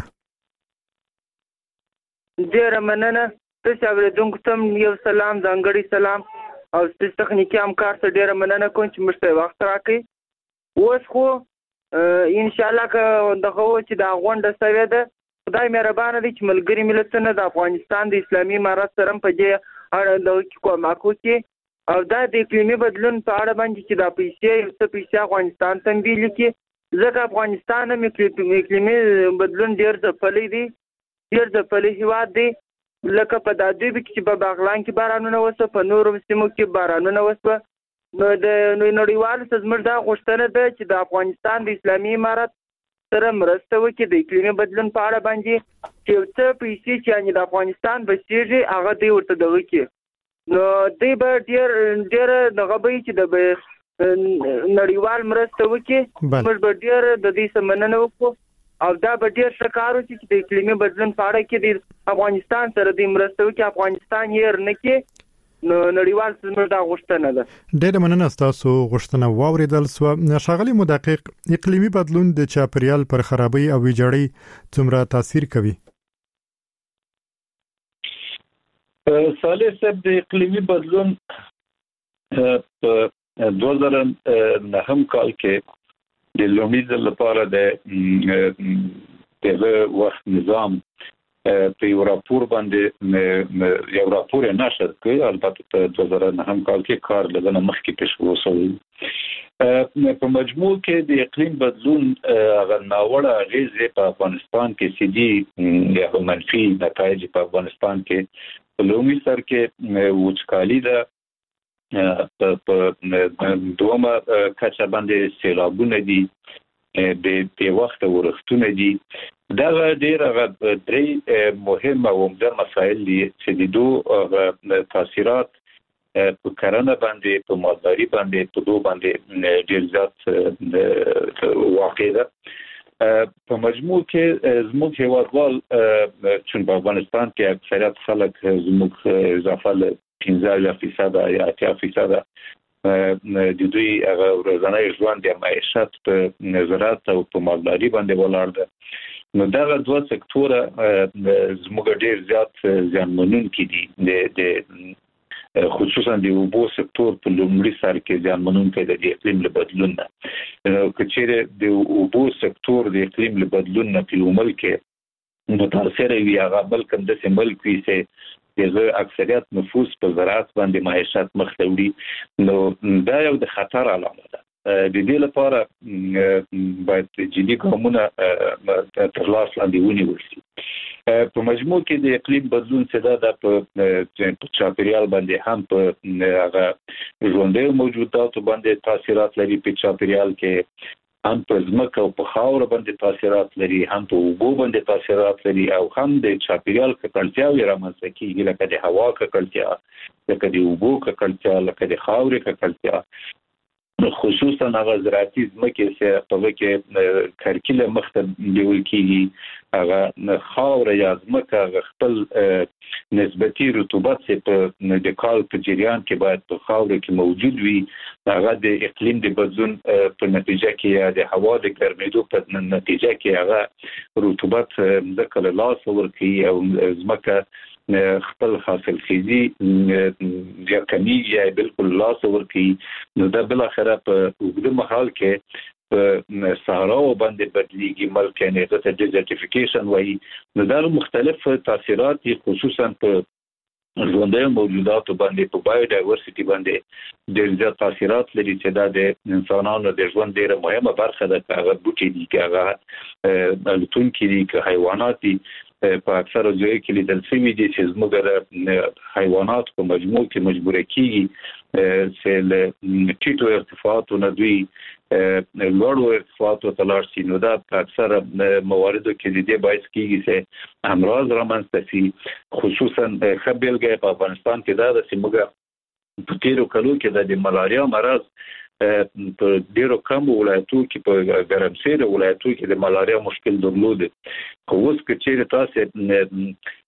ډېر مننه. تاسو اوریدونکو ته یو سلام ځانګړی سلام او ستاسو تخنیکی همکار ته ډېر مننه کوم چې مشته وخت راکړي. اوس خو ان شاء الله که دغه چې دا غونډه سوي ده خدای مهربان دی چې ملګری ملتونه د افغانستان د اسلامي امارت سره په دې اړه د کومک وکړي او دا د اقلیمي بدلون په اړه باندې چې دا پیسې یو څه پیسې افغانستان ته ویل کی ځکه افغانستان هم اقلیمي بدلون ډېر ځپلی دی ډېر ځپلی هیواد دی لکه په دادوی کې په باغلان کې بارانونه وسو په نورو سیمو کې بارانونه وسو. نو د نړیوالو سازمان دا غوښتنه ده چې د افغانستان د اسلامي امارت سره مرسته وکړي د اقلیمي بدلون په اړه باندې چې یو څه پیسې چې یعنې د افغانستان بچېږي هغه دوی ورته دغه کړي. نو دوی به ډېر ډېر دغه به چې د نړیوال مرسته وکړي موږ به ډېر د دې څه مننه وکړو او دا به ډېر ښه کار وکړي چې د اقلیمي بدلون په اړه کې د افغانستان سره د مرسته وکړي. افغانستان یې نه کړي نړیوال زموږ د غوښتنه ده. ډېر مننه تاسو غوښتنه واوریدل سو. شاغلي مدقق، اقلیمي بدلون د چاپیریال پر خرابۍ او ویجاړۍ څومره تاثیر کوي؟ صالح صاحب، د اقلیمي بدلون په دوه زره نهم کال کې د لومړي ځل لپاره د دغه وخت نظام په یو راپور باندې یو راپور نشر کړ. البته په دوه زره نهم کال کې کار لږه مخکې پیښ وشو. په مجموع کې د اقلیم بدلون هغه ناوړه اغیزې په افغانستان کې سیدي یا منفي نتایج په افغانستان کې په لومړي سر کې وچکالي ده، په دومره کچه باندې سیلابونه دي، د په وخت ورښتونه دي. دا ډېر هغه درې مهم او عمده مسایل دي چې د دوه تاثیرات په کرنه باندې، په مالداري باندې، په دوه باندې ډېر زیات واقع ده. په مجموع کې زموږ هیوادوال چې په افغانستان کې اکثریت خلک زموږ اضافه له پنځه فیصد یا اتیا فیصد د دوی هغه ورځنی ژوند د معیشت په زراعت او په مالداري باندې ولاړ ده. نو دا دوه سکتوره زموږ ډېر زیات زیانمنونکي دي. د خصوصا د اوبو سکتور په لومړي سر کې زیانمنونکی د اقلیم له بدلون نه. که چیرې د اوبو سکتور د اقلیم له بدلون نه په عمل کې متاثر وي، هغه ملک هم داسې ملک وي چې دغه اکثریت نفوس په زراعت باندې معیشت مخ ته وړي، نو دا یو د خطر علامه ده. د دې لپاره باید جدي ګامونه تر لاس لاندې ونیول شي. په مجموع کې د اقلیم بدلون څه ده په چاپیریال باندې هم په هغه ژوندیو موجوداتو باندې تاثیرات لري، په چاپیریال کې هم په ځمکه او په خاوره باندې تاثیرات لري، هم په اوبو باندې تاثیرات لري، او هم د چاپیریال ککړتیاوې رامنځته کیږي، لکه د هوا ککړتیا، لکه د اوبو ککړتیا، لکه د خاورې ککړتیا. خصوصا هغه زراعتي ځمکې چې په کې کرکیله مخ ته نیول کیږي، هغه خاوره یا ځمکه هغه خپل نسبتي رطوبت چې په د کال په جریان کې باید په خاوره کې موجود وي، هغه د اقلیم د بدلون په نتیجه کې یا د هوا د ګرمېدو په نتیجه کې هغه رطوبت ځکه له لاسه ورکوي او ځمکه خپل حاصل خیزي یا کمیږي یا بالکل لاسه ورکوي. نو دا بل اخره په اوږده مهال کې په صحراو باندې بدلیږي، ملک یعنی د ډیزرټیفیکیشن وایي. نو دا مختلف تاثیرات دي، خصوصا په ژوندیو موجوداتو باندې، په بایو ډایورسټي باندې ډېر زیات تاثیرات لري چې دا د انسانانو د ژوند ډېره مهمه برخه ده. که هغه بوټي دي، که هغه الوتونکي دي، که حیوانات دي. په اکثره ځایو کې لیدل شوي دي چې زموږ حیوانات په مجموع کې مجبوره کیږي چې له ټیټو ارتفاعاتو نه دوی لوړو ارتفاعاتو ته لاړ شي. نو دا په اکثره مواردو کې د دې باعث کیږي چې امراض رامنځته شي. خصوصا ښه بیلګه په افغانستان کې دا ده چې موږ په تیرو کلو کې د ملاریا مرض په ډیرو کم ولایتو کې، په ګرمسیر ولایتو کې د ملاریا مشکل درلود. خو اوس که چیرې تاسو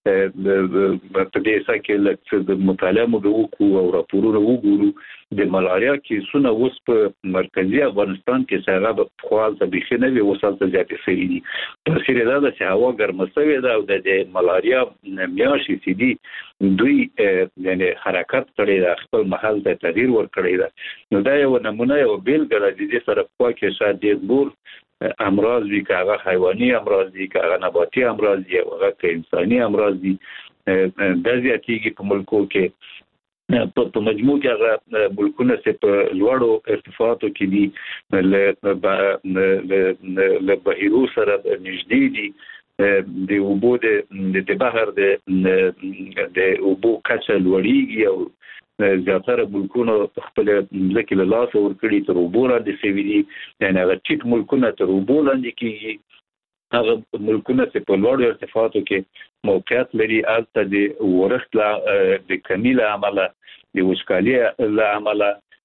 په دې ځای کې لکه مطالعه مو وکړو او راپورونه وګورو، د ملاریا کیسونه اوس په مرکزي افغانستان کې څنګه په خپل طبيعي نه وي، اوس هلته زیاتې شوي دي. تاثیر دا ده چې هوا ګرمه شوې ده او د ملاریا میاشتې چې دي دوی یعنی حرکت کړی ده، خپل محل ته تغییر ورکړی ده. نو دا یو نمونه یو بیلګه ده. د دې سره په خوا کې شاید ډېر نور امراض وي، که هغه حیواني امراض دي، که هغه نباتي امراض دي، او هغه که انساني امراض دي، دا زیاتېږي په ملکو کې. په مجموع کې هغه ملکونه چې په لوړو ارتفاعاتو کې دي، له بحیرو سره نږدې دي، د اوبو د بحر د اوبو کچه لوړېږي او زیاتره ملکونه خپل ځمکې له لاسه ورکړي، تر اوبو لاندې شوي دي. یعنې هغه ټیټ ملکونه تر اوبو لاندې کېږي. هغه ملکونه چې په لوړو ارتفاعاتو کې موقعیت لري، هلته د ورښت د کمي له امله، د وچکالۍ له امله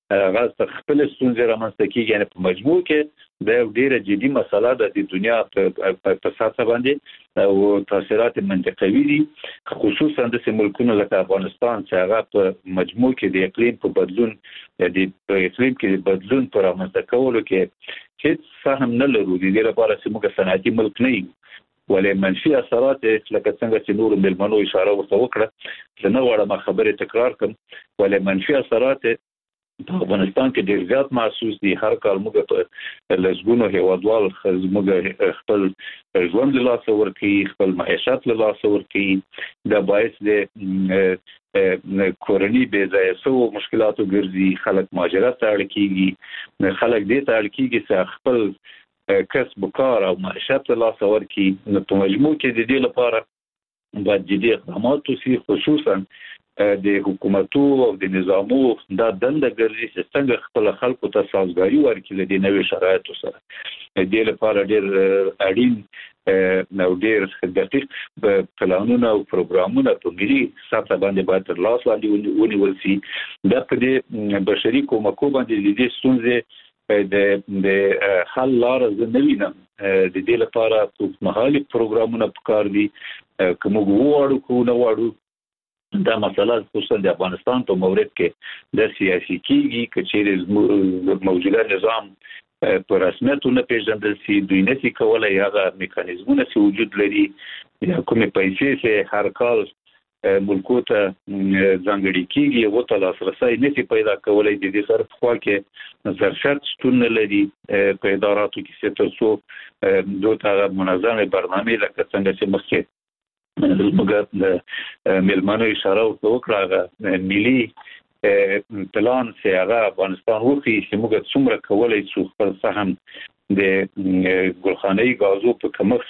هغه خپل ستونزې رامنځته کیږي. یعنی په مجموع کې د ډیره جدي مسله ده د دنیا په سطح باندې او تاثیرات منطقوي دي، خصوصا د ملکونو لکه افغانستان چې هغه په مجموع کې د اقلیم په بدلون د اقلیم کې بدلون پر رامنځته کولو کې هیڅ فهم نه لرو. د دې لپاره چې موږ صنعتي ملک نه یو، ولې منفي اثرات لکه څنګه چې نور ملمنو اشاره ورته وکړه، زه نه غواړم خبرې تکرار کړم، ولې منفي اثرات په افغانستان کې ډېر زیات محسوس دي. هر کال موږ په لسګونو هیوادوال موږ خپل ژوند له لاسه ورکوي، خپل معیشت له لاسه ورکوي. دا باعث د کورنۍ بې ځایه شوو مشکلاتو ګرځي، خلک مهاجرت ته اړ کېږي، خلک دې ته اړ کېږي چې خپل کسب و کار او معیشت له لاسه ورکوي. نو په مجموع کې د دې لپاره باید جدي اقدامات وشي، خصوصا د حکومتو او د نظامو دا دنده ګرځي چې څنګه خپل خلکو ته سازګاري ورکړي د نوې شرایطو سره. د دې لپاره ډېر اړین او ډېر دقیق پلانونه او پروګرامونه په ملي سطح باندې باید تر لاس لاندې ونیول شي. دا په دې بشري کومکو باندې د دې ستونزې د د حل لاره زه نه وینم. د دې لپاره اوږدمهالي پروګرامونه پکار دي. که موږ وغواړو که نه غواړو، دا مسله خصوصا د افغانستان په مورد کې د سیاسي کېږي که چیرې موجوده نظام په رسمیت ونه پیژندل شي، دوی نشي کولی هغه میکانیزمونه چې وجود لري یا کومې پیسې چې هر کال ملکو ته ځانګړي کېږي هغو ته لاسرسی نشي پیدا کولی. د دې سره پخوا کې ظرفیت شتون نه لري په اداراتو کې چې تر څو دوی ته منظمې برنامې لکه څنګه چې مخکې موږ د ملمنو اشاره وکړه، هغه ملي پلان چې هغه افغانستان وکړي چې موږ څومره کولی شو خپل سهم د ګلخانه‌ای غازو په کمښت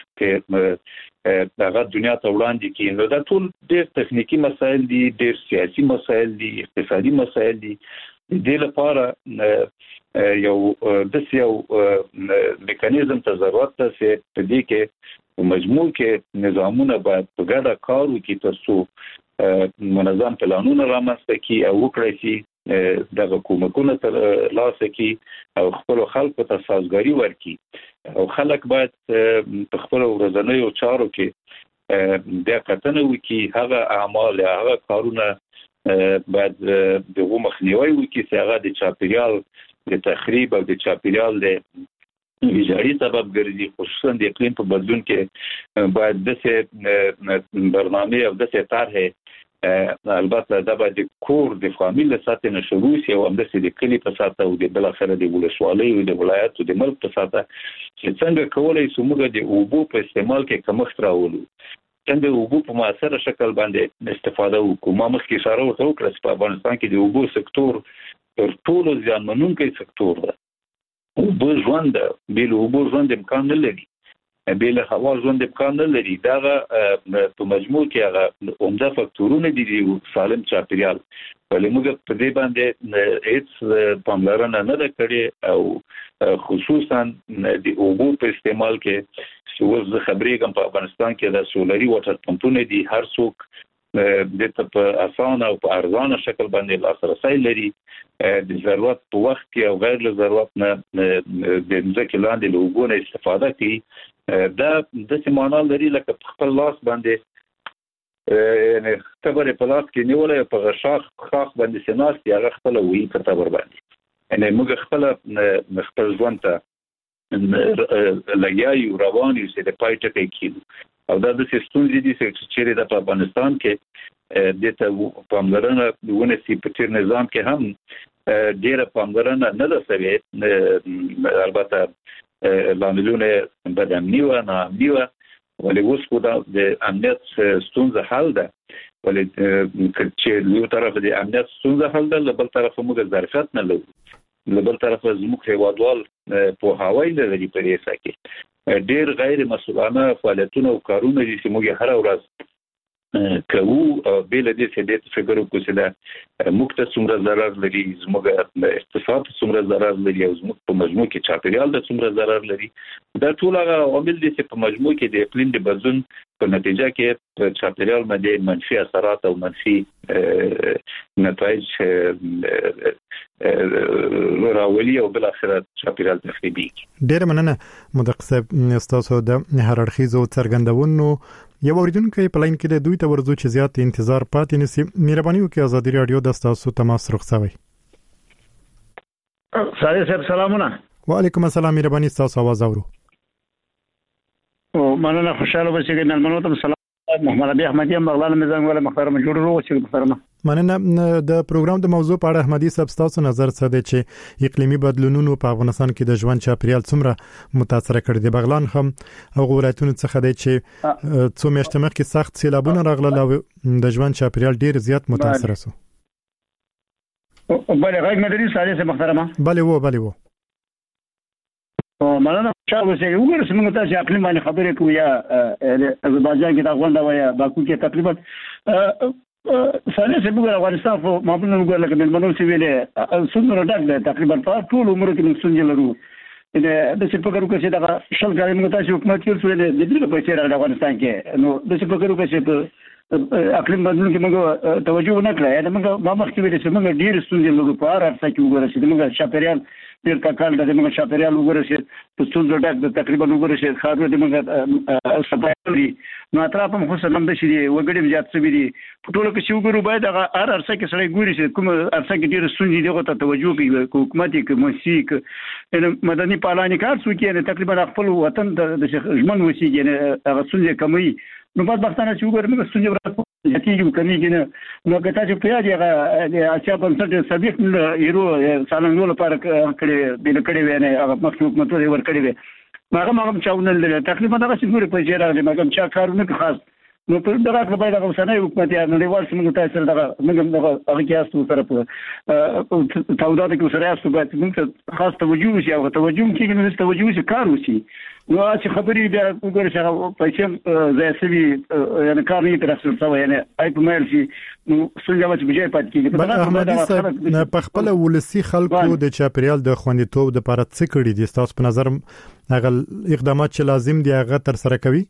کې هغه دنیا ته وړاندې کړي. نو دا ټول ډېر تخنیکی مسایل دي، ډېر سیاسي مسایل دي، اقتصادي مسایل دي. د دې لپاره یو داسې یو میکانیزم ته ضرورت ده چې په دې کې په مجموع کې نظامونه باید په ګډه کار وکړي تر څو منظم پلانونه رامنځته کړي او وکړی شي دغه کومکونه تر لاسه کړي او خپلو خلکو ته سازګاري ورکړي. او خلک باید په خپلو ورځنیو چارو کې بیا کتنه وکړي، هغه اعمال یا هغه کارونه باید دغه مخنیوي وکړي چې هغه د چاپیریال د تخریب او د چاپیریال د ویجاړي سبب ګرځي. خصوصا د اقلیم په بدلون کې باید داسې برنامې او داسې طرحې، البته دا باید د کور د فامیل له سطحې نه شروع شي او همداسې د کلي په سطحه او د بالاخره د ولسوالۍ او د ولایاتو د ملک په سطحه چې څنګه کولی شو موږ د اوبو په استعمال کې کمښت راولو، څنګه د اوبو په مؤثره شکل باندې استفاده وکړو. ما مخکې اشاره ورته وکړه چې په افغانستان کې د اوبو سکتور تر ټولو زیانمنونکی سکتور ده. اوبه ژوند ده، بې له اوبو ژوند امکان نه لري، بې له هوا ژوند امکان نه لري. دغه په مجموع کې هغه عمده فکتورونه دي د سالم چاپیریال، ولې موږ په دې باندې هیڅ پاملرنه نه ده کړې او خصوصا د اوبو په استعمال کې چې اوس زه خبرېږم په افغانستان کې د سولري واټر پمپونه دي، هر څوک د ته په اسانه او په ارزانه شکل باندې لاسرسی لري. د ضرورت په وخت کې او غیر له ضرورت نه د ځمکې لاندې له اوبو نه استفاده کوي. دا داسې معنا لري لکه په خپل لاس باندې یعنې تبر په لاس کې نیولی په غشاخ خاخ باندې چې ناست دي هغه خپله وهي په تبر باندې. یعنې موږ خپله خپل ژوند ته لګیا یو، روان یو چې د پای ټکی کېږو. او دا داسې ستونزې دي چې چیرې د په افغانستان کې دې ته پاملرنه ونشي. په تېر نظام کې هم ډېره پاملرنه نه ده شوې، البته لاملونه بدامني وه، ناامني وه، ولې اوس خو دا د امنیت ستونزه حل ده. ولې چې یو طرف د امنیت ستونزه حل ده، له بل طرفه موږ ظرفیت نه لرو، له بل طرفه زموږ هیوادوال پوهاوی نه لري په دې څه کې. ډېر غیر مسؤلانه فعالیتونه او کارونه دي چې موږ هره ورځ کوو، بې له دې چې دې ته فکر وکړو چې دا موږ ته څومره ضرر لري، زموږ اقتصاد ته څومره ضرر لري او زموږ په مجموع کې چاپیریال ته څومره ضرر لري. دا ټول هغه عوامل دي چې په مجموع کې د اقلیم د بدلون په نتیجه کې چاپیریال باندې منفي اثرات او منفي نتایج راولي او بل اخر چاپیریال تخریبي. ډېر مننه مدقق صاحب تاسو د هر اړخیزو څرګندونو. یو اوریدونکو په لاین کې د دوی ته ورزو چې زیات انتظار پاتې نسی. مهرباني وکړئ ازادي رادیو د تاسو تماس رخصوي. سلام صاحب سلامونه. وعلیکم السلام. مهرباني تاسو आवाज اورو. او مننه خوشاله اوسئ. نن منو سلام محمد ابي احمدي مغلان مزنګ ولا محترم جوړ ورو چې محترمه. مننه. د پروګرام د موضوع په اړه احمدي صاحب تاسو نظر څه دی چې اقلیمي بدلونونو په افغانستان کې د ژوند چاپیریال څومره متاثر کړي دي؟ بغلان هم او ولایتونو څخه دی چې څو میاشتې مخکې سخت سیلابونه راغلل او د ژوند چاپیریال ډیر زیات متاثر شو. بله غږ مې درې ساده محترمه. بله وو بله وو. او مننه چې اوسه وګورئ څنګه تاسو اقلیم باندې خبرې کوي یا اذربایجان کې دا غونډه وای باکو کې تقریبا سالي څه وګورئ افغانستان په معمولا وګورئ لکه د منو سی ویلې څومره ډک ده تقریبا په ټول عمر کې موږ څنګه لرو. د څه په کارو کې چې دا شل کاري موږ تاسو حکومت کې څه د دې په چیرې راغلی افغانستان کې نو د څه په کارو کې چې اقلیم بدلون کې موږ توجه نه کړی دا موږ ما مخکې ویل چې موږ ډیر ستونزې لرو په هر څه کې وګورئ چې موږ شاپریال ډیر کال د موږ شاپریال وګورئ چې په ستونزو ډک د تقریبا وګورئ چې خاطر د موږ سپایري نو اطراف هم خو سلام د شي وګړي زیات څه دي په ټولو کې چې وګورو باید هغه هر ارسه کې سړی ګوري چې کوم ارسه کې ډیر ستونزې دغه ته توجه کوي حکومت کې موسیق مدني پالانې کار څو کې تقریبا خپل وطن د ژمن وسیږي هغه ستونزې کموي. نو بعد وختونه چې وګورم موږ ستونزې ورته یتیږي کمیږي نه نو کته چې په یاد هغه اچا بنسټ سبیک یرو سالنګول لپاره کړي بل کړي ونه هغه مخکې حکومت ور کړي وي ماغه ماغه چاونه تقریبا هغه چې ګوري په جره راغلي ماګم چا کارونه خاص نو په دغه په باید هغه وسنۍ حکومت یا نړیوال څنګه تاسو دغه موږ دغه هغه کې تاسو سره په تاودات کې سره تاسو باید موږ خاص توجه وشي او توجه کې نو توجه وشي کار وشي نو چې خبرې بیا وګورئ چې هغه پیسې زیاتوي یعنی کار نه ترسره شوی یعنی آی په مېل شي نو څنګه چې بجای پات کېږي. بل احمدي صاحب په خپل ولسی خلکو د چاپریال د خوندیتوب د لپاره څه کړي دي تاسو په نظر هغه اقدامات چې لازم دي هغه تر سره کوي؟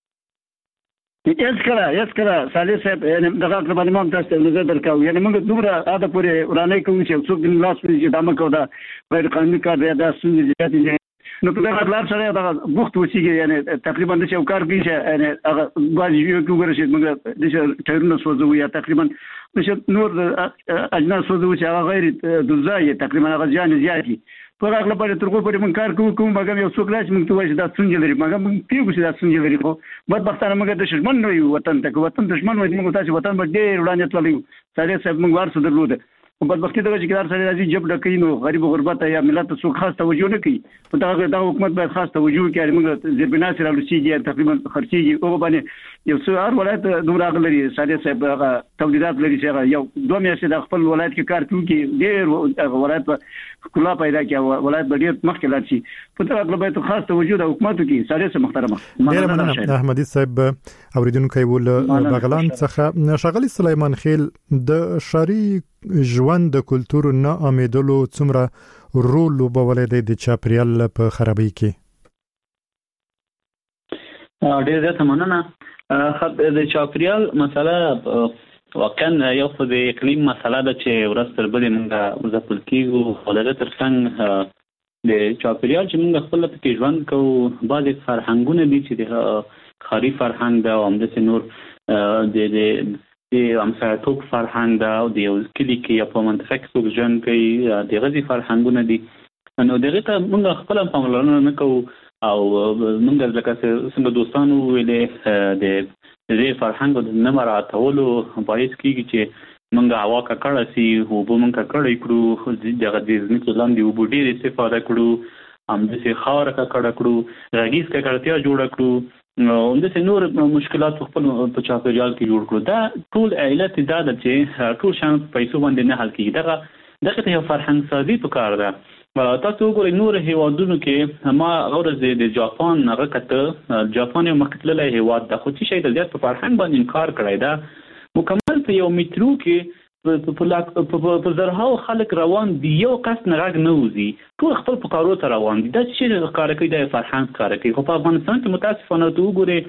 یس کړه یس کړه سالي صاحب یعنی دغه باندې مونږ تاسو نظر درکاو یعنی موږ دومره اده پورې ورانه کوو چې څوک لاس پرې دمه کوو دا غیر قانوني کار دی دا څنګه زیات دي نو په دغه لار سره دا وخت وسیږي یعنی تقریبا د څو کار کوي چې یعنی هغه باندې یو کوګر شي موږ د ټایرونو سوزو یا تقریبا چې نور اجناس سوزو چې هغه غیر دوزای تقریبا هغه ځان زیاتی په هغه لپاره ترغو پرې من کار کوو کوم مګم یو څوک راځي موږ ته وایي دا څنګه لري مګم موږ پیګو چې دا څنګه لري خو بدبختانه موږ د دشمن نه یو وطن ته وطن دشمن وایي موږ تاسو وطن باندې ډېر وړاندې تللی سړی صاحب موږ ورسره درلوده په بدبختی دغه چې کار سره راځي جب ډکې نو غریب او غربت یا ملت څو خاص توجه نه کوي په دغه د حکومت باید خاص توجه وکړي موږ زیربنا سره لوسیږي تقریبا خرچيږي او باندې یو څو هر ولایت دومره غلري سړی صاحب هغه تولیدات لري چې یو دوه میاشتې د خپل ولایت کې کار کوي ډېر ولایت په کلا پیدا کړي ولایت ډېر مخکې لاړ شي په دغه باید خاص توجه د حکومت کې سړی سره محترمه. ډېر مننه احمدي صاحب اوریدونکو ول بغلان څخه شغلی سلیمان خیل د شری ژوند د کلتور نه امیدلو څومره رول لوبولای د چاپریال په خرابۍ کې؟ ډېر زیات مننه. د چاپریال مسله واقعا یو څه د اقلیم مسله ده چې ورځ تر بلې موږ ځپل کېږو او دغه ترڅنګ د چاپریال چې موږ خپل پکې ژوند کوو بعضې فرهنګونه دي چې د ښاري فرهنګ ده او همداسې نور د د همسایه‌توب فرهنګ ده او د یو کلي کې یا په منطقه کې څوک ژوند کوي د غځې فرهنګونه دي نو دغې ته موږ خپله پاملرنه نه کوو او موږ لکه څنګه دوستانو ویلې د دې فرهنګ د نه مراعاتولو باعث کېږي چې موږ هوا ککړه سي اوبه موږ ککړې کړو دغه د ځمکې لاندې اوبه ډېرې استفاده کړو همداسې خاوره ککړه کړو غږیز ککړتیا جوړه کړو نو همداسې نور مشکلات خپل په چاپیریال کې جوړ کړو. دا ټول علت دا ده چې ټول شیان په پیسو باندې نه حل کېږي. دغه دغه ته یو فرهنګ سازي پکار ده. تاسو وګورئ نور هیوادونو کې ما ورځ د جاپان هغه کته جاپان یو مخکې تللی هیواد ده خو څه شی ته زیات په فرهنګ باندې انکار کړی ده مکمل په یو میټرو کې په زرهاو خلک روان دي یو کس نه غږ نه وځي ټول خپل په کارو ته روان دي دا چې ښکاره کوي دا فرهنګ ښکاره کوي خو په افغانستان کې متاسفانه ته وګورئ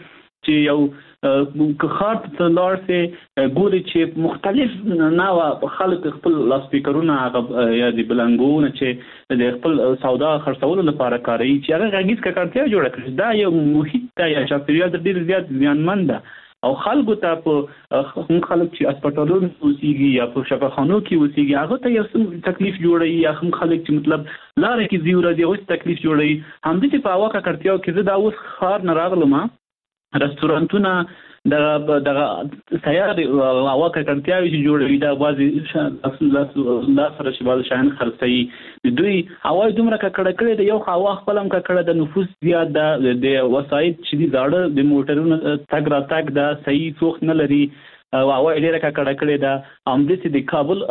چې یو کخار ته لاړ سي ګوري چې مختلف نوع خلک خپل لاسپیکرونه یا د بلنګونه چې د خپل سودا خرڅولو لپاره کاروي چې هغه غږیز ککړتیا جوړه کړي. دا یو محیط ته یا چاپیریال د ډیر زیات زیانمن ده او خلکو ته په خلک چې هسپتالونو اوسېږي یا په شفاخانو کې اوسېږي هغه ته یو څه تکلیف جوړوي یا هم خلک چې مطلب لارې کې ځي ورځي هغوی تکلیف جوړوي. همدې په هوا ککړتیاو کې زه دا اوس ښار نه راغلم رستورانتونه دغه دغه سیارې هوا ککړتیاوې چې جوړوي دا بعضې لاس سره چې بعضې شیان خرڅوي دوی هوا یې دومره ککړه کړې ده. یو هوا خپله هم ککړه ده، نفوس زیات ده، د وسایط چې دي زاړه د موټرونو تګ راتګ ده صحیح سوخت نه لري او هوا یې ډېره ککړه کړې ده. همداسې د کابل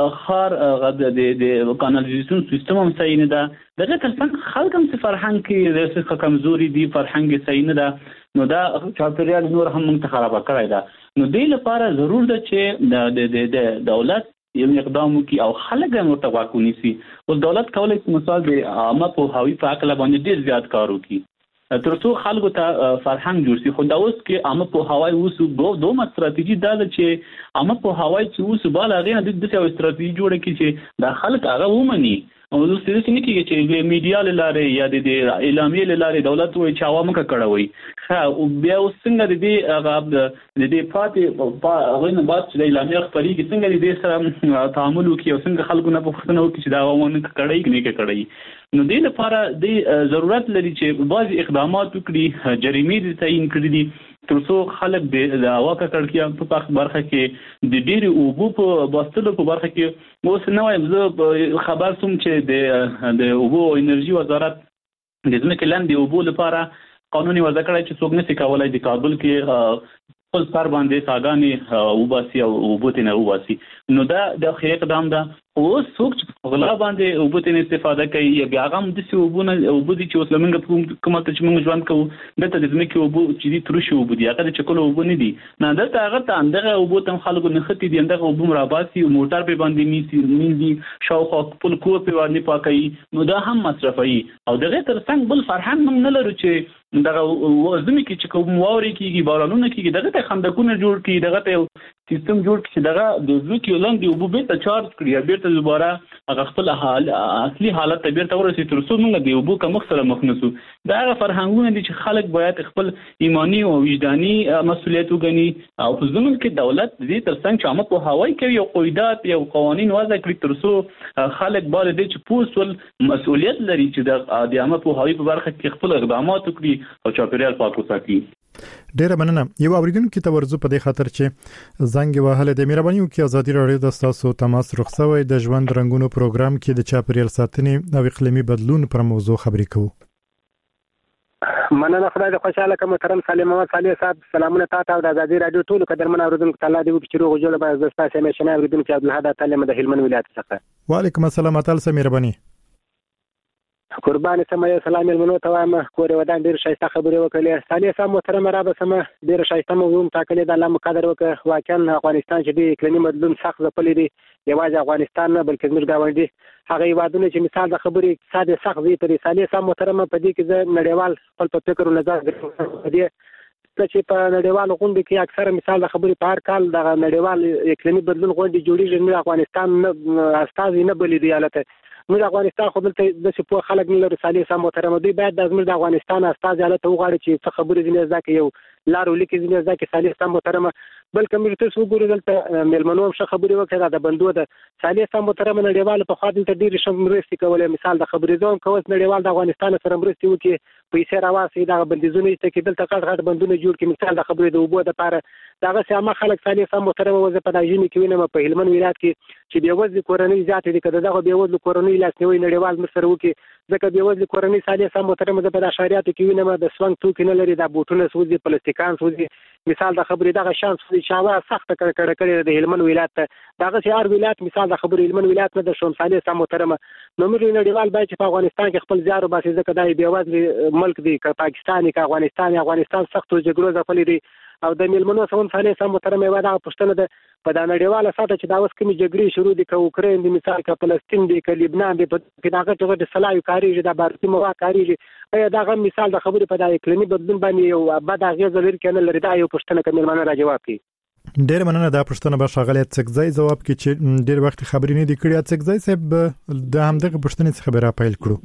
ښار د کانالیزیشن سیستم هم صحیح نه ده. دغه ترڅنګ خلک هم څه فرهنګ کې څه کمزوري دي، فرهنګ یې صحیح نه ده، نو دا چاپیریال نور هم موږ ته خرابه کړی ده. نو دې لپاره ضرور ده چې د دولت یو اقدام وکړي او خلک هم ورته غوږ ونیسي. اوس دولت کولی شي مثال د عامه پوهاوي په هکله باندې ډېر زیات کار وکړي تر څو خلکو ته فرهنګ جوړ شي. خو دا اوس کې عامه پوهاوی اوس دومره استراتیژي دا ده چې عامه پوهاوی چې اوس بال هغې نه داسې یو استراتیژي جوړه کړي چې دا خلک هغه ومني. او اوس داسې نه کېږي چې د میډیا له لارې یا د اعلامیې له لارې دولت وایي چې هوا مه ککړوئ. ښه بیا اوس څنګه د دې هغه د دې پاتې هغوی نه بعد چې د اعلامیه خپرېږي څنګه د دې سره تعامل وکړي او څنګه خلکو نه پوښتنه وکړي چې دا هوا ونه ککړوي که نه ککړوي. نو دې لپاره د ضرورت لري چې بعضې اقدامات وکړي، جریمې دې تعین کړي دي تر څو خلک د هوا ککړتیا په برخه کې د ډېرې اوبو په بستلو په برخه کې اوس نه وایم زه خبر سوم چې د د اوبو او انرژي وزارت د ځمکې لاندې اوبو لپاره قانون وضع کړی چې څوک نشي کولی د کابل کې خپل سر باندې څاګانې وباسي او اوبو ترې نه وباسي. نو دا د ښه اقدام ده. اوس څوک چې په غلا باندې اوبو ترې استفاده کوي یا بیا هغه هم داسې اوبه نه اوبه دي چې اوس له موږ کومه ته چې موږ ژوند کوو دلته د ځمکې اوبه چې دي تروشي اوبه دي، هغه د چکلو اوبه نه دي. نه دلته هغه ته همدغه اوبو ته هم خلکو نښتې دي، همدغه اوبه هم راباسي، موټر پرې باندې نیسي مینځي، شاوخوا خپل کور پرې باندې پاکوي، نو دا هم مصرفوي. او دغې تر څنګ بل فرهنګ هم نه لرو چې دغه ځمې کې چې کوم واورې کېږي بارانونه کېږي دغه ته خندقونه جوړ کړي، دغه ته یو سیستم جوړ کړي چې دغه د ځمکې لاندې اوبه بېرته چارج کړي یا بېرته دوباره هغه خپل اصلي حالت ته بېرته ورسوي تر څو موږ د اوبو کمښت سره مخ نه شو. دا هغه فرهنګونه دي چې خلک باید خپل ایماني او وجداني مسؤلیت وګڼي او په زموږ کې دولت د دې تر څنګ چې عامه پوهاوی کوي او قواعد یا قوانین وضع کړي تر څو خلک باید دې چې پوه شول مسؤلیت لري چې د عامه پوهاوي په برخه کې خپل اقدامات وکړي او چاپیریال پاک وساتي. ډیره مننه. یو اوریدونکو ته ورزو په دې خاطر چې زنګ وهله د مهرباني وکي ازادي راډیو د تاسو تماس رخصوي د ژوند رنگونو پروګرام کې د چاپیریال ساتنې او اقلیمي بدلون پر موضوع خبرې کوو. مننه. خدای دې خوشاله کړه. محترم سالم محمد صالح صاحب سلامونه تاسو ته د ازادي راډیو ټول قدرمن اوریدونکو ته الله دې وکړي چې روغ جوړ به زستا سمې شنه اوریدونکو عبدالحد تعالی د هلمند ولایت څخه. وعلیکم السلام تعالی مهرباني. قربان سمه سلام المنو ته ما کور ودان ډیر شایسته خبرې وکړې. ثانیه سم محترم را به سمه ډیر شایسته موضوع تاکلې د الله مقدر وکړه. واقعا افغانستان چې د اقلیمي بدلون سخت ځپلې دي، یوازې افغانستان نه بلکې زموږ گاونډي هغه هیوادونه چې مثال د خبرې اقتصاد سخت دی په ثانیه سم محترم په دې کې زه نړیوال خپل په فکر او نظر دې چې په نړیوال غونډه کې اکثره مثال د خبرې په هر کال د نړیوال اقلیمي بدلون غونډه جوړیږي، نو افغانستان نه استاد نه بلې دی حالت موږ افغانستان خو دلته د څه په خلک نه لري. صالح سم محترم دوی باید د زموږ د افغانستان استاد حالت وغواړي چې څه خبرې ځنه ځکه یو لارو لیکي ځنه ځکه صالح سم محترم بلکې موږ ته وګورو دلته ملمنو هم څه خبرې وکړه د بندو د صالح سم محترم نړیوال په خاطر ته ډېر شم مرستې کولې. مثال د خبرې ځون کوس نړیوال د افغانستان سره مرستې وکړي پیسې راواسي د بندیزونو چې کې دلته کډ غټ بندونه جوړ کړي. مثال د خبرې د اوبو د لپاره دغه سیمه خلک صالح سم محترم وځي په داجینې کې وینم په هلمند ولایت کې چې بېوزلي کورنۍ زیاتې دي، کله دغه بېوزلي کورنۍ لاسنیوي نړیوال مسر وکړي ځکه بېوزلي کورنۍ صالح سم محترم د په اشاریاتو کې وینم د سوانګ توکي نه لري، د بوټونه سوځي، پلاستیکان سوځي. مثال د خبرې دغه شان سوځي چې هوا سخت کړه کړه کړي د هلمند ولایت دغه چې هر ولایت مثال د خبرې هلمند ولایت نه د شوم صالح سم محترم نو موږ نړیوال باید چې په افغانستان کې خپل زیار وباسي ځکه دا بېوزلي ملک دی که پاکستان که افغانستان افغانستان سخت جګړو ځپلې دي او د میلمنو سمون ثاني سم محترم یو دا پښتنه د په د نړیواله ساته چې دا اوس کومې جګړې شروع دي که اوکراین دی مثال که فلسطین دی که لبنان دی په کې دا غټ غټ سلاوي کاریږي دا بارتي مواد کاریږي ایا دا غو مثال د خبرې په د اقلیمي بدلون باندې یو بد اغیز لري کنه لري دا یو پښتنه کې میلمنو را جواب کوي ډیر مننه دا پښتنه به شغله څکځای جواب کې چې ډیر وخت خبرې نه دی کړی څکځای صاحب د همدغه پښتنې خبره پیل کړو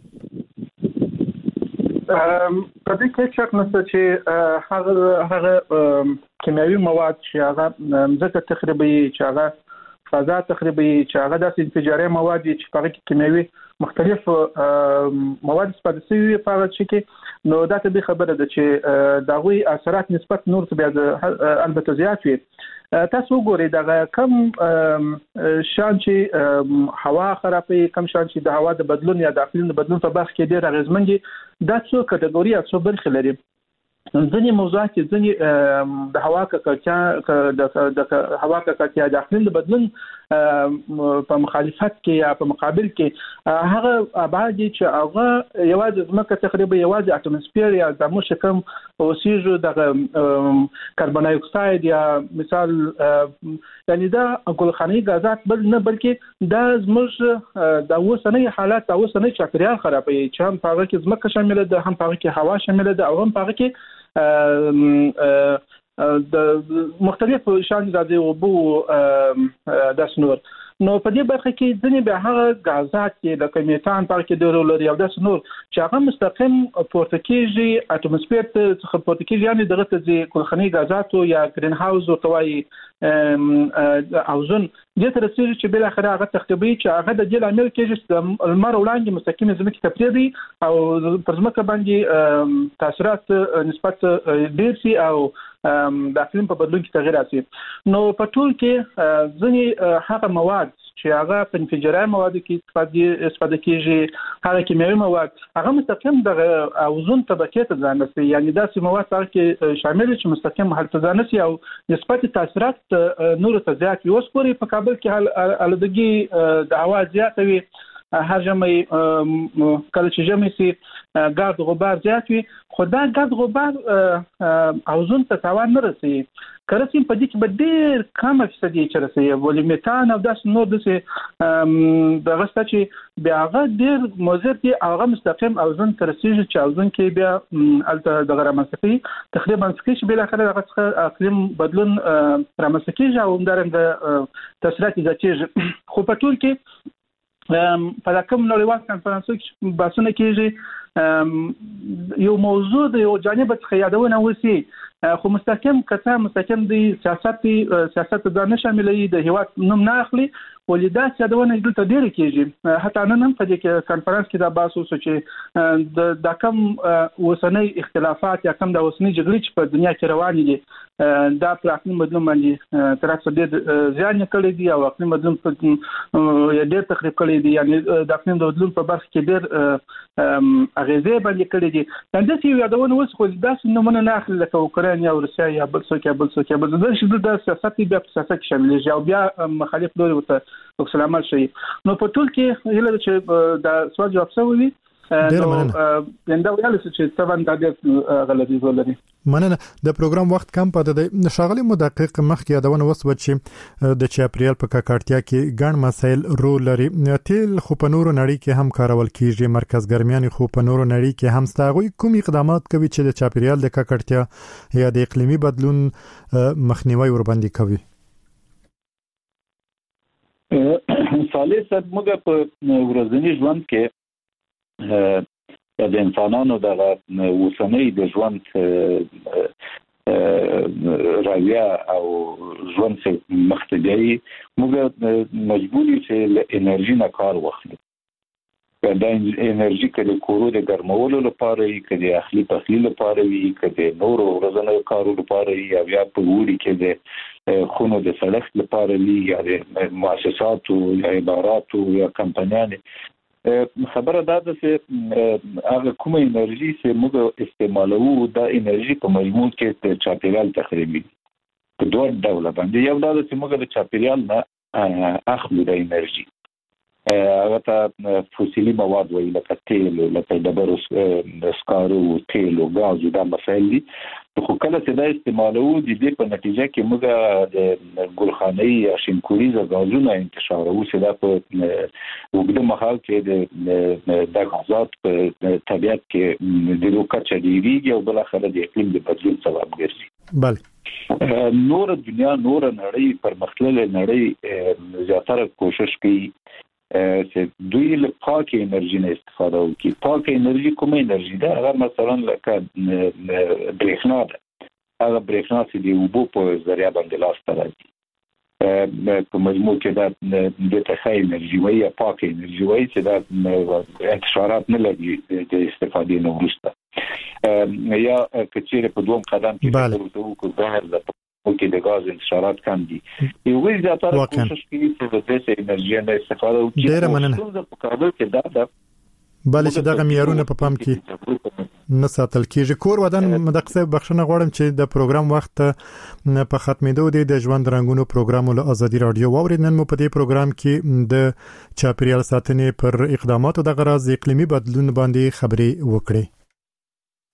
په دې کې چې نو چې هغه هغه کیمیاوي مواد چې هغه ځکه تخریبي چې هغه فضا تخریبي چې هغه د انفجاري مواد چې په کې کیمیاوي مختلف مواد استفاده شوی په هغه چې نو دا ته خبره ده چې دا غوي اثرات نسبت نور ته بیا البته زیات وي تاسو ګورئ دا کم شان چې هوا خرابې کم شان چې د هوا د بدلون یا د اقلیم د بدلون په برخه کې ډېر اغیزمن دي دا څو کټګوري او څو برخې لري ځینې موضوعات ځینې د هوا ککړتیا د هوا ککړتیا د اقلیم د بدلون په مخالفت کې یا په مقابل کې هغه ابعاد چې هغه یوازې ځمکه تقریبا یوازې اټموسفیر یا د مشکم اوسیجو د کاربن ډای اکساید یا مثال یعنی دا ګلخاني غازات بل نه بلکې دا زموږ د اوسنۍ حالات د اوسنۍ چاپیریال خرابوي چې هم په هغه کې ځمکه شامل ده هم په هغه کې هوا شامل ده او هم په هغه کې د مختلف شان د اوبو د سنور نو په دې برخه کې ځینې به هغه غازات چې د کمیټان پر کې د رول لري او د سنور چې هغه مستقیم پورته کېږي اټموسفیر ته پورته کېږي یعنی دغه ته کلخني غازات یا گرین هاوس او توای اوزون د تر څو چې بل اخر هغه تخریبي چې هغه د جل عمل کېږي چې المر وړاندې مستقیم ځمکې ته پریدي او پر ځمکه باندې تاثیرات نسبت ډیر سي او د اقلیم په بدلون کې تغیر راسي نو په ټول کې ځینې هغه مواد چې هغه په انفجاري موادو کې استفاده کیږي هغه کیمیاوي مواد هغه مستقیم د اوزون طبقه ته ځان رسي یعنی داسې مواد کې شامل چې مستقیم هلته ځان رسي او نسبت تاثیرات نور ته زیات وي اوس پورې په کابل کې الودګي د هوا زیاته وي هر جمعي کله چې جمعي سي ګرد غبار زیات وي خو دا ګرد غبار اوزون ته تاوان نه رسي کله چې په دې کې به ډېر کم فیصدي چې رسي ولې میتان او داس نور دسه د غسته چې بیا هغه ډېر مضر دي هغه مستقیم اوزون تر رسیږي چې اوزون کې بیا الته د غرامسکی تقریبا سکیش بل اخر هغه اقلیم بدلون رامسکیږي او همدارنګه تاثیرات زیاتېږي خو په ټول کې په کوم نړیوال کانفرنسو کې بحثونه کېږي یو موضوع د یو جانب څخه یادونه وسی خو مستقیم کته مستقیم د سیاست سیاست د نه شاملې د هیواد نوم نه اخلي ولیدا یادونه دلته ډیر کېږي حتی نن هم په دې کانفرنس کې دا بحث وشو چې د د کم وسنۍ اختلافات یا کم د وسنۍ جګړې چې په دنیا کې روانې دي دا پر اقلیم بدلون باندې تر څو ډیر ځان کړی دی او اقلیم بدلون په ډیر تخریب کړی دی یعنی د اقلیم بدلون په برخه کې ډیر اغیزه باندې کړی دي دا چې یادونه وس خو داسې نمونه نه اخلي لکه اوکراین یا روسیا یا بل څوک یا بل څوک یا بل څه د سیاست بیا په سیاست کې شامل دي او بیا مخالف لوري وته وسلامات شي نو په ټول کې هله چې د سوال جواب شوی نو یندا ویل چې تبان د دې غلطي ولري مننه د پروګرام وخت کم پاتې دی شاغلي مدقق مخکې یادونه وسو چې د چاپریال په کاکړتیا کې ګڼ مسایل رول لري تیل خو په نورو نړۍ کې هم کارول کیږي مرکز ګرمیان خو په نورو نړۍ کې هم ستاغوي کوم اقدامات کوي چې د چاپریال د کاکړتیا یا د اقلیمي بدلون مخنیوي ور باندې کوي صالح صاحب موږ په ورځني ژوند کې د انسانانو د وسنۍ د ژوند راویا او ژوند څخه مختلفي موږ مجبوري چې له انرژي نه کار واخلو دا انرژي کله کورو د ګرمولو لپاره وي کله اخلي پخلي لپاره وي کله نورو ورځنیو کارو لپاره وي یا بیا په وړي کې د خونو د سړښت لپاره وي یا د مؤسساتو یا اداراتو یا کمپنیانو خبره دا ده چې هغه کومه انرژي چې موږ استعمالوو دا انرژي په مجموع کې د چاپیریال تخریبي په دوه ډول باندې یو دا چې موږ د چاپیریال نه اخلو د انرژي هغه ته فوسیلي مواد وایي لکه تیل لکه ډبرو سکارو تیل او غاز دا مسایل دي خو کله چې دا استعمالو د دې په نتیجه کې موږ د ګلخاني یا شینکوریزه غازونه انتشارو چې دا په وګړو مخال کې د غازات په طبيعت کې د لوکچا ډیریږي او بل اخر د اقلیم د بدلون سبب ګرځي. بله نور دنیا نور نړۍ پرمختللې نړۍ زیاتره کوشش کوي چې دوی له پاکه انرژي نه استفاده وکړي. پاکه انرژي کومه انرژي ده؟ هغه مثلا لکه برېښنا ده. هغه برېښنا چې د اوبو په ذریعہ باندې لاسته راځي په مجموع کې دا د تخیل انرژي وایي یا پاکه انرژي وایي چې دا انتشارات نه لري د استفادې نه وروسته یا کچېره په دوم قدم کې ورته وکړو اوکې د غاز انتشارات کم دي. یو وی زیاتره کوشش کوي چې د دې انرژي نه استفاده وکړي. ډیره مننه. په کابل کې دا ده بلې چې دغه معیارونه په پام کې نه ساتل کیږي. کور ودان مدقسه بخښنه غواړم چې د پروګرام وخت په ختمېدو دی. د ژوند رنگونو پروګرام له ازادي رادیو واورید. نن مو په دې پروګرام کې د چاپیریال ساتنې پر اقداماتو د غرض اقلیمي بدلون باندې خبرې وکړې.